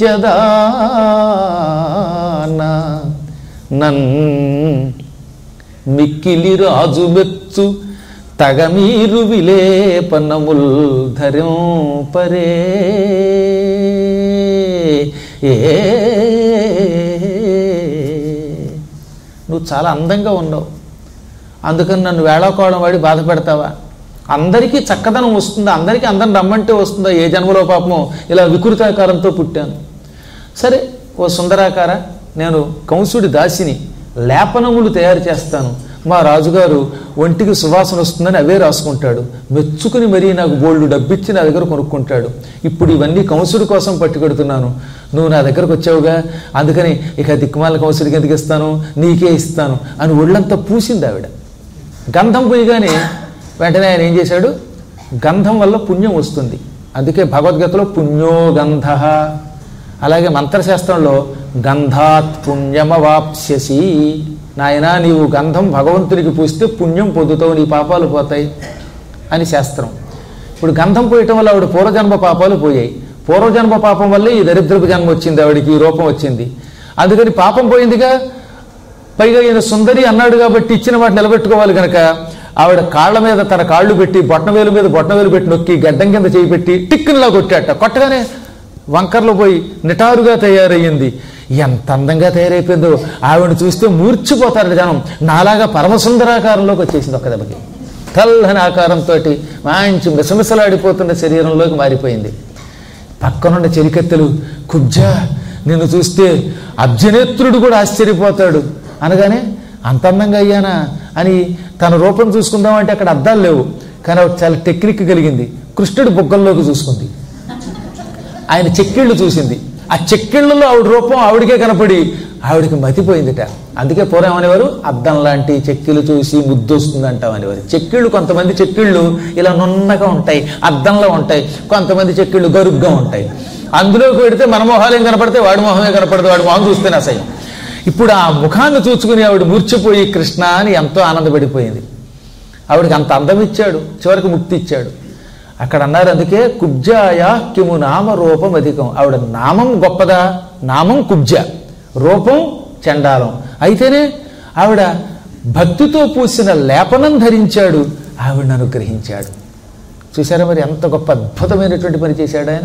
విద్యదాన నన్ మిక్కిలి రాజు మెచ్చు తగమీరు విలేపనముల్ ధర్యం పరే ఏ నువ్వు చాలా అందంగా ఉన్నావు, అందుకని నన్ను వేళాకోవడం వాడి బాధ పెడతావా? అందరికీ చక్కదనం వస్తుందా? అందరికీ అందరం రమ్మంటే వస్తుందా? ఏ జన్మలో పాపమో ఇలా వికృతాకారంతో పుట్టాను. సరే ఓ సుందరాకార, నేను కంసుడి దాసిని, లేపనములు తయారు చేస్తాను. మా రాజుగారు ఒంటికి సువాసన వస్తుందని అవే రాసుకుంటాడు. మెచ్చుకుని మరీ నాకు బోల్డు డబ్బిచ్చి నా దగ్గర కొనుక్కుంటాడు. ఇప్పుడు ఇవన్నీ కంసుడి కోసం పట్టుకెడుతున్నాను. నువ్వు నా దగ్గరకు వచ్చావుగా, అందుకని ఇక దిక్కుమాల కంసుడికి ఎందుకు ఇస్తాను, నీకే ఇస్తాను అని ఒళ్ళంతా పూసింది ఆవిడ. గంధం పూయగానే వెంటనే ఆయన ఏం చేశాడు, గంధం వల్ల పుణ్యం వస్తుంది. అందుకే భగవద్గీతలో పుణ్యో గంధ, అలాగే మంత్రశాస్త్రంలో గంధాత్ పుణ్యమవాప్స్యసి, నాయనా నీవు గంధం భగవంతునికి పూస్తే పుణ్యం పొందుతావు, నీ పాపాలు పోతాయి అని శాస్త్రం. ఇప్పుడు గంధం పోయటం వల్ల ఆవిడ పూర్వజన్మ పాపాలు పోయాయి. పూర్వజన్మ పాపం వల్లే ఈ దరిద్రపు జన్మ వచ్చింది, ఆవిడికి ఈ రూపం వచ్చింది. అందుకని పాపం పోయిందిగా, పైగా ఈయన సుందరి అన్నాడు కాబట్టి ఇచ్చిన వాటి నిలబెట్టుకోవాలి కనుక ఆవిడ కాళ్ళ మీద తన కాళ్ళు పెట్టి బొట్టనవేలు మీద బొట్టనవేలు పెట్టి నొక్కి గడ్డం కింద చేయి పెట్టి టిక్కునిలా కొట్టాట. కొట్టగానే వంకర్లు పోయి నిటారుగా తయారయ్యింది. ఎంత అందంగా తయారైపోయిందో, ఆవిడని చూస్తే మూర్చిపోతారు జనం. నాలాగా పరమసుందరాకారంలోకి వచ్చేసింది ఒక్క దెబ్బకి. తెల్లని ఆకారంతో మంచి మిసమిసలాడిపోతున్న శరీరంలోకి మారిపోయింది. పక్కనున్న చెలికత్తెలు, కుబ్జా నిన్ను చూస్తే అబ్జనేత్రుడు కూడా ఆశ్చర్యపోతాడు అనగానే అంత అందంగా అయ్యానా అని తన రూపం చూసుకుందామంటే అక్కడ అద్దాలు లేవు, కానీ ఆవిడ చాలా టెక్నిక్ కలిగింది. కృష్ణుడు బుగ్గల్లోకి చూసుకుంది, ఆయన చెక్కిళ్ళు చూసింది. ఆ చెక్కిళ్ళలో ఆవిడ రూపం ఆవిడికే కనపడి ఆవిడికి మతిపోయిందిట. అందుకే పూర్వం అనేవారు అద్దం లాంటి చెక్కిళ్ళు చూసి ముద్దు వస్తుంది అంటాం అనేవారు. చెక్కిళ్ళు కొంతమంది చెక్కిళ్ళు ఇలా నున్నగా ఉంటాయి, అద్దంలో ఉంటాయి. కొంతమంది చెక్కిళ్ళు గరుగ్గా ఉంటాయి. అందులోకి పెడితే మన మొహాలేం కనపడితే వాడి మొహమే కనపడితే వాడి మొహం చూస్తేనే అసహ్యం. ఇప్పుడు ఆ ముఖాన్ని చూసుకుని ఆవిడ మూర్చిపోయి కృష్ణ అని ఎంతో ఆనందపడిపోయింది. ఆవిడికి అంత అందం ఇచ్చాడు, చివరికి ముక్తి ఇచ్చాడు. అక్కడ అన్నారు, అందుకే కుబ్జాయ కిము నామ రూపం అధికం. ఆవిడ నామం గొప్పదా? నామం కుబ్జ, రూపం చండాలం. అయితేనే ఆవిడ భక్తితో పూసిన లేపనం ధరించాడు, ఆవిడను అనుగ్రహించాడు. చూసారా మరి ఎంత గొప్ప అద్భుతమైనటువంటి పని చేశాడు ఆయన.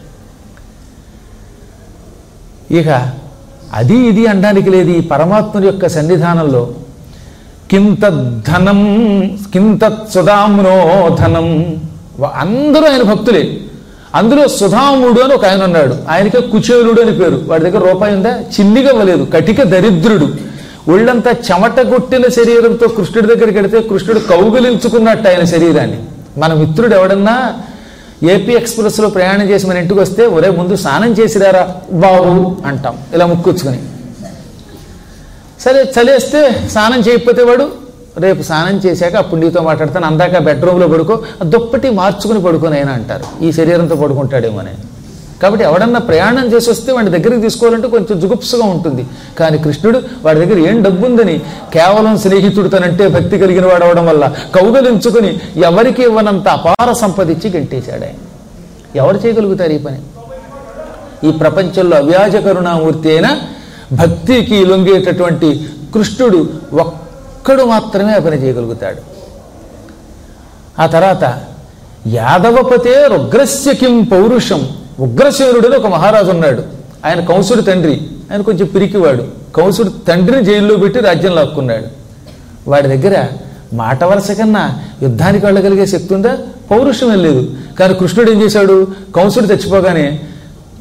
ఇక అది ఇది అనడానికి లేదు. ఈ పరమాత్ముని యొక్క సన్నిధానంలో కింత ధనం కింత సుధామ్నో ధనం, అందరూ ఆయన భక్తులే. అందులో సుధాముడు అని ఒక ఆయన ఉన్నాడు, ఆయనకే కుచేలుడు అని పేరు. వాడి దగ్గర రూపాయి ఉందా? చిల్లిగా ఇవ్వలేదు, కటిక దరిద్రుడు. ఒళ్ళంతా చెమట కొట్టిన శరీరంతో కృష్ణుడి దగ్గరికి వెడితే కృష్ణుడు కౌగిలించుకున్నట్టు ఆయన శరీరాన్ని. మన మిత్రుడు ఎవడన్నా ఏపీ ఎక్స్ప్రెస్లో ప్రయాణం చేసి మన ఇంటికి వస్తే ఒరే ముందు స్నానం చేసిరారా బాబు అంటాం ఇలా ముక్కుచ్చుకొని. సరే చలేస్తే స్నానం చేయకపోతే వాడు రేపు స్నానం చేశాక అప్పుడు నీతో మాట్లాడతాను, అందాక బెడ్రూమ్లో పడుకో, దుప్పటి మార్చుకుని పడుకొని అయినా అంటారు. ఈ శరీరంతో పడుకుంటాడేమో అని. కాబట్టి ఎవడన్నా ప్రయాణం చేసి వస్తే వాడి దగ్గరికి తీసుకోవాలంటే కొంచెం జుగుప్సుగా ఉంటుంది. కానీ కృష్ణుడు వాడి దగ్గర ఏం డబ్బు ఉందని కేవలం స్నేహితుడు తనంటే భక్తి కలిగిన వాడు అవడం వల్ల కౌగలించుకుని ఎవరికి ఇవ్వనంత అపార సంపదించి గెంటేశాడు ఆయన. ఎవరు చేయగలుగుతారు ఈ పని? ఈ ప్రపంచంలో అవ్యాజ కరుణామూర్తి అయిన భక్తికి లొంగేటటువంటి కృష్ణుడు ఒక్కడు మాత్రమే ఆ పని చేయగలుగుతాడు. ఆ తర్వాత యాదవపతే రుగ్రస్య కిం పౌరుషం. ఉగ్రసేనుడు అని ఒక మహారాజు ఉన్నాడు. ఆయన కంసుడి తండ్రి. ఆయన కొంచెం పిరికివాడు. కంసుడు తండ్రిని జైల్లో పెట్టి రాజ్యం లాక్కున్నాడు. వాడి దగ్గర మాట వరుస కన్నా యుద్ధానికి వెళ్ళగలిగే శక్తి ఉందా? పౌరుషం ఏం లేదు. కానీ కృష్ణుడు ఏం చేశాడు? కంసుడు చచ్చిపోగానే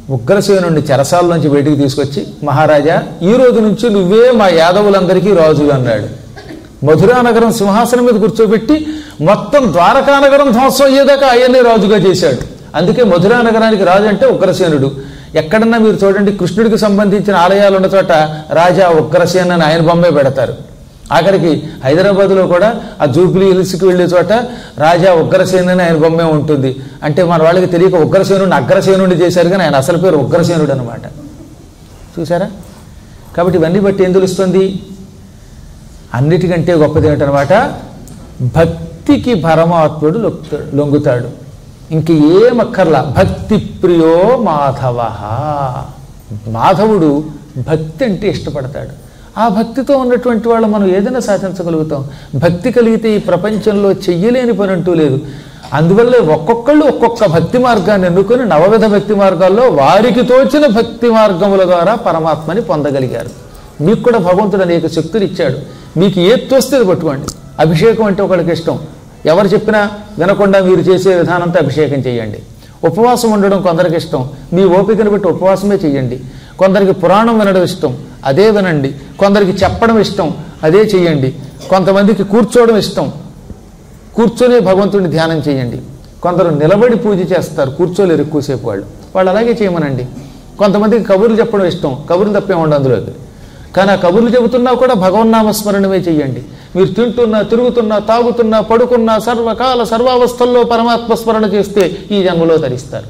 ఉగ్రసేనుడిని చెరసాల బయటికి తీసుకొచ్చి, మహారాజా ఈ రోజు నుంచి నువ్వే మా యాదవులందరికీ రాజు అన్నాడు. మధురా నగరం సింహాసనం మీద కూర్చోబెట్టి మొత్తం ద్వారకా నగరం ధ్వంసం అయ్యేదాకా ఆయన్నే రాజుగా చేశాడు. అందుకే మధురా నగరానికి రాజు అంటే ఉగ్రసేనుడు. ఎక్కడన్నా మీరు చూడండి, కృష్ణుడికి సంబంధించిన ఆలయాలు ఉన్న చోట రాజా ఉగ్రసేన అని ఆయన బొమ్మే పెడతారు. ఆఖరికి హైదరాబాద్లో కూడా ఆ జూబ్లీ హిల్స్కి వెళ్ళే చోట రాజా ఉగ్రసేన అని ఆయన బొమ్మే ఉంటుంది. అంటే మన వాళ్ళకి తెలియక ఉగ్రసేనుడిని అగ్రసేనుడిని చేశారు, కానీ ఆయన అసలు పేరు ఉగ్రసేనుడు అనమాట. చూసారా? కాబట్టి ఇవన్నీ బట్టి ఏం తెలుస్తుంది? అన్నిటికంటే గొప్పది ఏమిటనమాట, భక్తికి పరమాత్ముడు లొంగుతాడు. ఇంక ఏమక్కర్లా. భక్తి ప్రియో మాధవ. మాధవుడు భక్తి అంటే ఇష్టపడతాడు. ఆ భక్తితో ఉన్నటువంటి వాళ్ళు మనం ఏదైనా సాధించగలుగుతాం. భక్తి కలిగితే ఈ ప్రపంచంలో చెయ్యలేని పని అంటూ లేదు. అందువల్ల ఒక్కొక్కళ్ళు ఒక్కొక్క భక్తి మార్గాన్ని ఎన్నుకొని నవవిధ భక్తి మార్గాల్లో వారికి తోచిన భక్తి మార్గముల ద్వారా పరమాత్మని పొందగలిగారు. మీకు కూడా భగవంతుడు అనేక శక్తులు ఇచ్చాడు. మీకు ఏది తోస్తే పట్టుకోండి. అభిషేకం అంటే ఒకరికి ఇష్టం, ఎవరు చెప్పినా వినకుండా మీరు చేసే విధానంతో అభిషేకం చేయండి. ఉపవాసం ఉండడం కొందరికి ఇష్టం, మీ ఓపికను బట్టి ఉపవాసమే చేయండి. కొందరికి పురాణం వినడం ఇష్టం, అదే వినండి. కొందరికి చెప్పడం ఇష్టం, అదే చెయ్యండి. కొంతమందికి కూర్చోవడం ఇష్టం, కూర్చొని భగవంతుడిని ధ్యానం చేయండి. కొందరు నిలబడి పూజ చేస్తారు, కూర్చోలేరు ఎక్కువసేపు వాళ్ళు, వాళ్ళు అలాగే చేయమనండి. కొంతమందికి కబుర్లు చెప్పడం ఇష్టం, కబుర్లు తప్పే ఉండదు అందులోకి. కానీ ఆ కబుర్లు చెబుతున్నా కూడా భగవన్నామస్మరణమే చెయ్యండి. మీరు తింటున్నా, తిరుగుతున్నా, తాగుతున్నా, పడుకున్నా, సర్వకాల సర్వావస్థల్లో పరమాత్మ స్మరణ చేస్తే ఈ జన్మలో తరిస్తారు.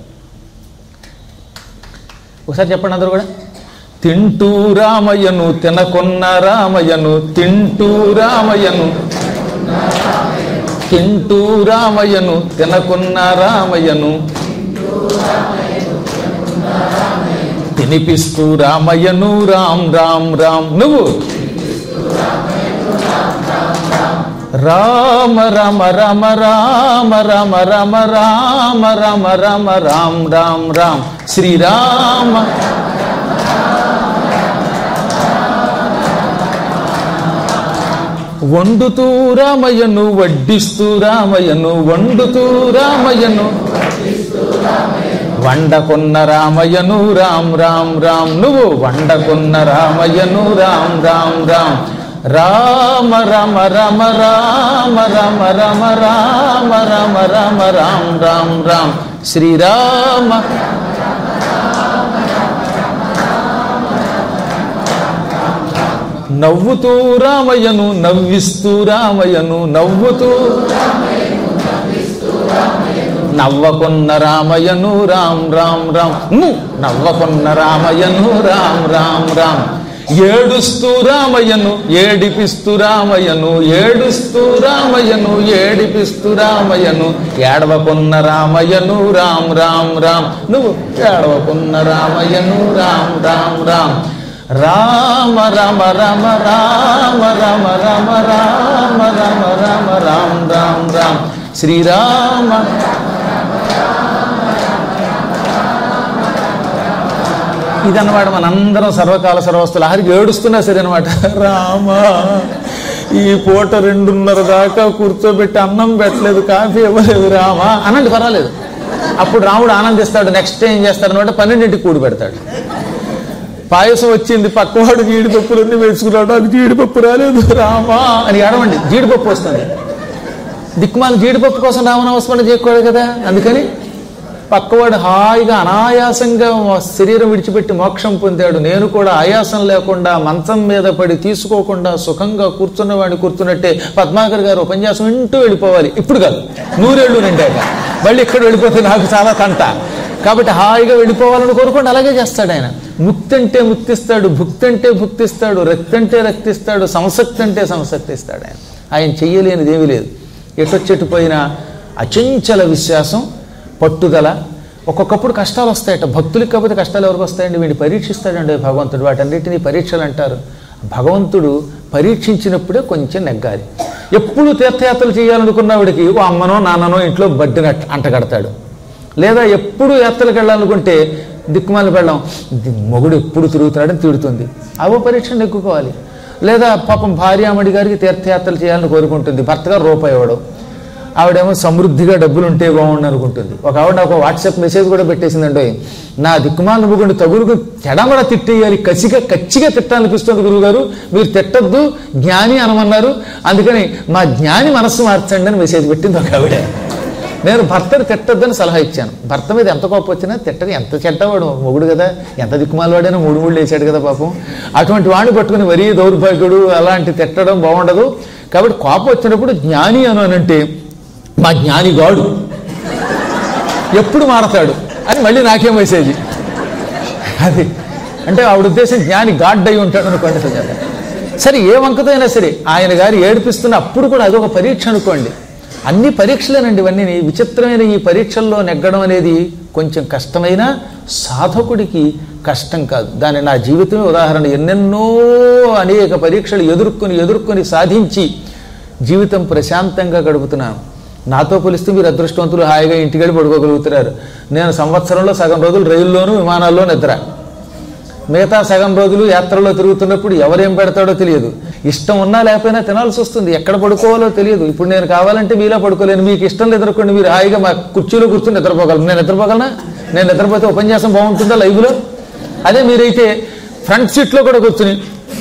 ఒకసారి చెప్పండి అందరూ కూడా. తింటూ రామయ్యను తినకొన్న రామయ్యను, తింటూ రామయ్యను తింటూ రామయ్యను తినకొన్న రామయ్యను, తినిపిస్తూ రామయ్యను రామ్ రామ్ రామ్. నువ్వు రామ రామ రామ రామ రామ రామ రామ రామ రామ రామ్ రామ్ రామ్. శ్రీరామ వండుతూ రామయ్యను వడ్డిస్తూ రామయ్యను, వండుతూ రామయ్యను వండకొన్న రామయ్యను రామ్ రామ్ రామ్. నువ్వు వండకొన్న రామయ్యను రామ్ రామ్ రామ్. రామ రామ రామ రామ రామ రామ రామ రామ రామ రామ్ రామ్ రామ్. శ్రీరామ నవ్వుతూ రామయ్యను నవ్విస్తూ రామయ్యను, నవ్వుతూ నవ్వకొన్న రామయ్యను రామ్ రామ్ రామ్. నవ్వకొన్న రామయ్యను రామ్ రామ్ రామ్. ఏడుస్తూ రామయ్యను ఏడిపిస్తూ రామయ్యను, ఏడుస్తూ రామయ్యను ఏడిపిస్తూ రామయ్యను, ఏడవకొన్న రామయ్యను రామ్ రామ్ రామ్. నువ్వు ఏడవకొన్న రామయ్యను రామ్ రామ్ రామ్. రామ రామ రామ రామ రామ రామ రామ రామ రామ రామ్ రామ్ రామ్. శ్రీరామ ఇదన్నమాట. మనందరం సర్వకాల సర్వస్తులు ఆఖరికి ఏడుస్తున్నా సరే అనమాట. రామ ఈ పూట రెండున్నర దాకా కూర్చోబెట్టి అన్నం పెట్టలేదు, కాఫీ ఇవ్వలేదు రామా అనండి, పర్వాలేదు. అప్పుడు రాముడు ఆనందిస్తాడు. నెక్స్ట్ ఏం చేస్తాడు అనమాట, పన్నెండింటికి కూడి పెడతాడు. పాయసం వచ్చింది, పక్కవాడు జీడిపప్పులన్నీ వేసుకున్నాడు, అది జీడిపప్పు రాలేదు రామా అని ఏడవండి. జీడిపప్పు వస్తుంది, దిక్కుమాల జీడిపప్పు కోసం రామనామస్మరణ చేయకూడదు కదా. అందుకని పక్కవాడు హాయిగా అనాయాసంగా శరీరం విడిచిపెట్టి మోక్షం పొందాడు, నేను కూడా ఆయాసం లేకుండా మంచం మీద పడి తీసుకోకుండా సుఖంగా కూర్చున్నవాడిని కూర్చున్నట్టే పద్మాకర్ గారు ఉపన్యాసం వింటూ వెళ్ళిపోవాలి. ఇప్పుడు కాదు, నూరేళ్ళు నిండాక మళ్ళీ ఇక్కడ వెళ్ళిపోతే నాకు చాలా తంట. కాబట్టి హాయిగా వెళ్ళిపోవాలని కోరుకోండి, అలాగే చేస్తాడు ఆయన. ముక్తి అంటే ముక్తిస్తాడు, భుక్తి అంటే భుక్తిస్తాడు, రక్తి అంటే రక్తిస్తాడు, సంసక్తి అంటే సంసక్తిస్తాడు. ఆయన ఆయన చెయ్యలేనిది ఏమీ లేదు. ఎటొచ్చెట్టు పోయినా అచంచల విశ్వాసం, పట్టుదల. ఒక్కొక్కప్పుడు కష్టాలు వస్తాయట, భక్తులకి కాకపోతే కష్టాలు ఎవరికి వస్తాయండి? వీడిని పరీక్షిస్తాడండి భగవంతుడు. వాటన్నిటినీ పరీక్షలు అంటారు. భగవంతుడు పరీక్షించినప్పుడే కొంచెం నెగ్గాలి. ఎప్పుడు తీర్థయాత్రలు చేయాలనుకున్నవాడికి ఓ అమ్మనో నాన్ననో ఇంట్లో బడ్డిన అంటగడతాడు. లేదా ఎప్పుడు యాత్రలకు వెళ్ళాలనుకుంటే దిక్కుమాలి వెళ్ళాం, మొగుడు ఎప్పుడు తిరుగుతున్నాడని తిడుతుంది, అవో పరీక్ష నెగ్గుకోవాలి. లేదా పాపం భార్యామణి గారికి తీర్థయాత్రలు చేయాలని కోరుకుంటుంది, భర్తగారు రూపాయి ఇవ్వడం. ఆవిడేమో సమృద్ధిగా డబ్బులు ఉంటే బాగుండు అనుకుంటుంది. ఒక ఆవిడ నాకు వాట్సాప్ మెసేజ్ కూడా పెట్టేసిందండి, నా దిక్కుమాలను ముగ్గుండి తగులుకు చెడమడ తిట్టేయాలి, కసిగా కచ్చిగా తిట్టాలనిపిస్తుంది గురువుగారు, మీరు తిట్టద్దు జ్ఞాని అనమన్నారు, అందుకని మా జ్ఞాని మనస్సు మార్చండి అని మెసేజ్ పెట్టింది ఒక ఆవిడ. నేను భర్తను తిట్టద్దని సలహా ఇచ్చాను. భర్త మీద ఎంత కోపం వచ్చినా తిట్టని, ఎంత చెడ్డవాడు మొగుడు కదా, ఎంత దిక్కుమాలవాడైనా మూడు మూడు వేసాడు కదా పాపం, అటువంటి వాడిని పట్టుకుని మరీ దౌర్భాగ్యుడు అలాంటి తిట్టడం బాగుండదు. కాబట్టి కోపం వచ్చినప్పుడు జ్ఞాని అను అనంటే మా జ్ఞాని గాడు ఎప్పుడు మారతాడు అని మళ్ళీ నాకేం మెసేజ్. అది అంటే ఆవిడ ఉద్దేశం జ్ఞాని గాడ్ అయి ఉంటాడు అనుకోండి. సరే ఏ వంకతో అయినా సరే ఆయన గారు ఏడిపిస్తున్న అప్పుడు కూడా అదొక పరీక్ష అనుకోండి. అన్ని పరీక్షలేనండి ఇవన్నీ. విచిత్రమైన ఈ పరీక్షల్లో నెగ్గడం అనేది కొంచెం కష్టమైన సాధకుడికి కష్టం కాదు. దాని నా జీవితమే ఉదాహరణ. ఎన్నెన్నో అనేక పరీక్షలు ఎదుర్కొని ఎదుర్కొని సాధించి జీవితం ప్రశాంతంగా గడుపుతున్నాను. నాతో పోలిస్తే మీరు అదృష్టవంతులు, హాయిగా ఇంటికెళ్ళి పడుకోగలుగుతున్నారు. నేను సంవత్సరంలో సగం రోజులు రైల్లోనూ విమానాల్లో నిద్ర, మిగతా సగం రోజులు యాత్రలో తిరుగుతున్నప్పుడు ఎవరేం పెడతాడో తెలియదు. ఇష్టం ఉన్నా లేకపోయినా తినాల్సి వస్తుంది, ఎక్కడ పడుకోవాలో తెలియదు. ఇప్పుడు నేను కావాలంటే మీలా పడుకోలేను, మీకు ఇష్టం లేదనుకోండి మీరు హాయిగా మా కుర్చీలో కూర్చొని నిద్రపోగలను. నేను నిద్రపోగలనా? నేను నిద్రపోతే ఉపన్యాసం బాగుంటుందా లైవ్లో? అదే మీరైతే ఫ్రంట్ సీట్లో కూడా కూర్చుని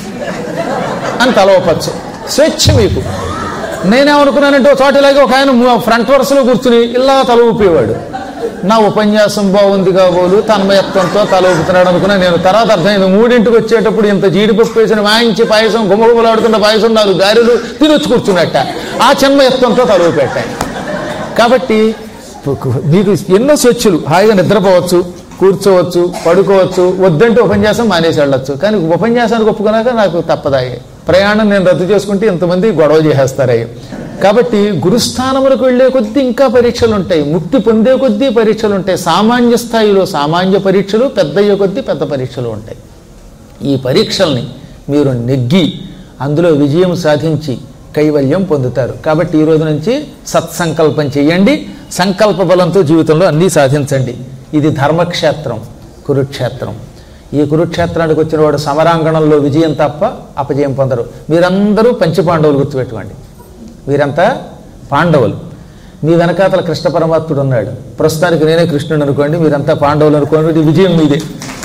అని తల ఊపచ్చు, స్వేచ్ఛ మీకు. నేనేమనుకున్నానంటే ఒక చోట ఇలాగే ఒక ఆయన ఫ్రంట్ వరుసలో కూర్చుని ఇలా తల ఊపేవాడు. నా ఉపన్యాసం బాగుంది కాబోలు తన్మయత్వంతో తల ఊపుతున్నాడు అనుకున్నా. నేను తర్వాత అర్థమైంది, మూడింటికి వచ్చేటప్పుడు ఇంత జీడిపప్పు వేసిన వాయించి పాయసం గుమ్మగుమ్మలాడుతున్న పాయసం నాలుగు గారెలు తినొచ్చి కూర్చున్నట్ట, ఆ చిన్మయత్వంతో తల ఊపేట. కాబట్టి మీకు ఎన్నో స్వేచ్ఛలు, హాయిగా నిద్రపోవచ్చు, కూర్చోవచ్చు, పడుకోవచ్చు, వద్దంటే ఉపన్యాసం మానేసి వెళ్ళొచ్చు. కానీ ఉపన్యాసానికి ఒప్పుకున్నాక నాకు తప్పదాయే. ప్రయాణం నేను రద్దు చేసుకుంటే ఇంతమంది గొడవ చేసేస్తారయ్యి. కాబట్టి గురుస్థానములకు వెళ్లే కొద్దీ ఇంకా పరీక్షలు ఉంటాయి, ముక్తి పొందే కొద్దీ పరీక్షలు ఉంటాయి. సామాన్య స్థాయిలో సామాన్య పరీక్షలు, పెద్దయ్యే కొద్దీ పెద్ద పరీక్షలు ఉంటాయి. ఈ పరీక్షల్ని మీరు నెగ్గి అందులో విజయం సాధించి కైవల్యం పొందుతారు. కాబట్టి ఈ రోజు నుంచి సత్సంకల్పం చేయండి, సంకల్ప బలంతో జీవితంలో అన్నీ సాధించండి. ఇది ధర్మక్షేత్రం, కురుక్షేత్రం. ఈ కురుక్షేత్రానికి వచ్చిన వాడు సమరాంగణంలో విజయం తప్ప అపజయం పొందరు. మీరందరూ పంచపాండవులు గుర్తుపెట్టుకోండి. వీరంతా పాండవులు, మీ వెనకాతల కృష్ణ పరమాత్ముడు ఉన్నాడు. ప్రస్తుతానికి నేనే కృష్ణుడు అనుకోండి, మీరంతా పాండవులు అనుకోండి, విజయం మీదే.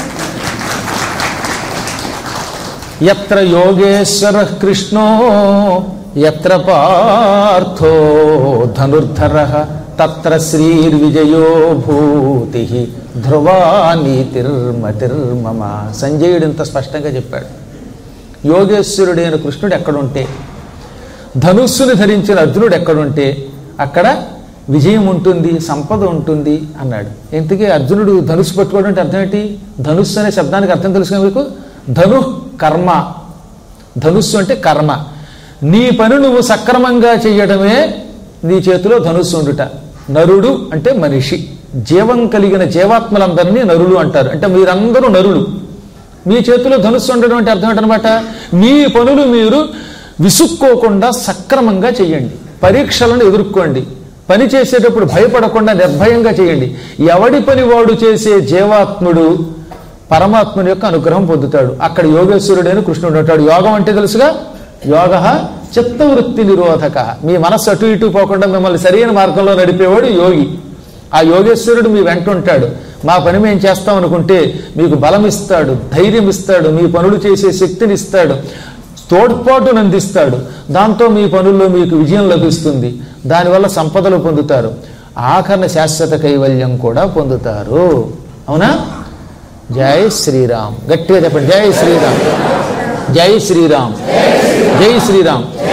యత్ర యోగేశ్వర కృష్ణో యత్ర పార్థో ధనుర్ధరః తత్ర శ్రీర్విజయో భూతి ధ్రువా నీతిర్మతిర్మమ. సంజయుడు ఇంత స్పష్టంగా చెప్పాడు. యోగేశ్వరుడైన కృష్ణుడు ఎక్కడుంటే, ధనుస్సుని ధరించిన అర్జునుడు ఎక్కడుంటే అక్కడ విజయం ఉంటుంది, సంపద ఉంటుంది అన్నాడు. ఇంతకీ అర్జునుడు ధనుస్సు పట్టుకోవడం అంటే అర్థం ఏంటి? ధనుస్సు అనే శబ్దానికి అర్థం తెలుసుగా మీకు? ధను కర్మ, ధనుస్సు అంటే కర్మ. నీ పని నువ్వు సక్రమంగా చెయ్యడమే నీ చేతిలో ధనుస్సు ఉండుట. నరుడు అంటే మనిషి, జీవం కలిగిన జీవాత్మలందరినీ నరులు అంటారు. అంటే మీరందరూ నరులు, మీ చేతిలో ధనుస్సు ఉండడం అంటే అర్థం ఏంటనమాట? మీ పనులు మీరు విసుక్కోకుండా సక్రమంగా చేయండి, పరీక్షలను ఎదుర్కోండి, పని చేసేటప్పుడు భయపడకుండా నిర్భయంగా చేయండి. ఎవడి పని వాడు చేసే జీవాత్ముడు పరమాత్ముని యొక్క అనుగ్రహం పొందుతాడు. అక్కడ యోగేశ్వరుడైన కృష్ణుడు అంటాడు. యోగం అంటే తెలుసుగా, యోగ చిత్తవృత్తి నిరోధక. మీ మనస్సు అటు ఇటు పోకుండా మిమ్మల్ని సరైన మార్గంలో నడిపేవాడు యోగి. ఆ యోగేశ్వరుడు మీ వెంట ఉంటాడు. మా పని మేము చేస్తాం అనుకుంటే మీకు బలం ఇస్తాడు, ధైర్యం ఇస్తాడు, మీ పనులు చేసే శక్తిని ఇస్తాడు, తోడ్పాటును అందిస్తాడు. దాంతో మీ పనుల్లో మీకు విజయం లభిస్తుంది, దానివల్ల సంపదలు పొందుతారు, ఆఖరణ శాశ్వత కైవల్యం కూడా పొందుతారు. అవునా? జై శ్రీరామ్. గట్టిగా చెప్పండి, జై శ్రీరామ్, జై శ్రీరామ్, జై శ్రీరామ్.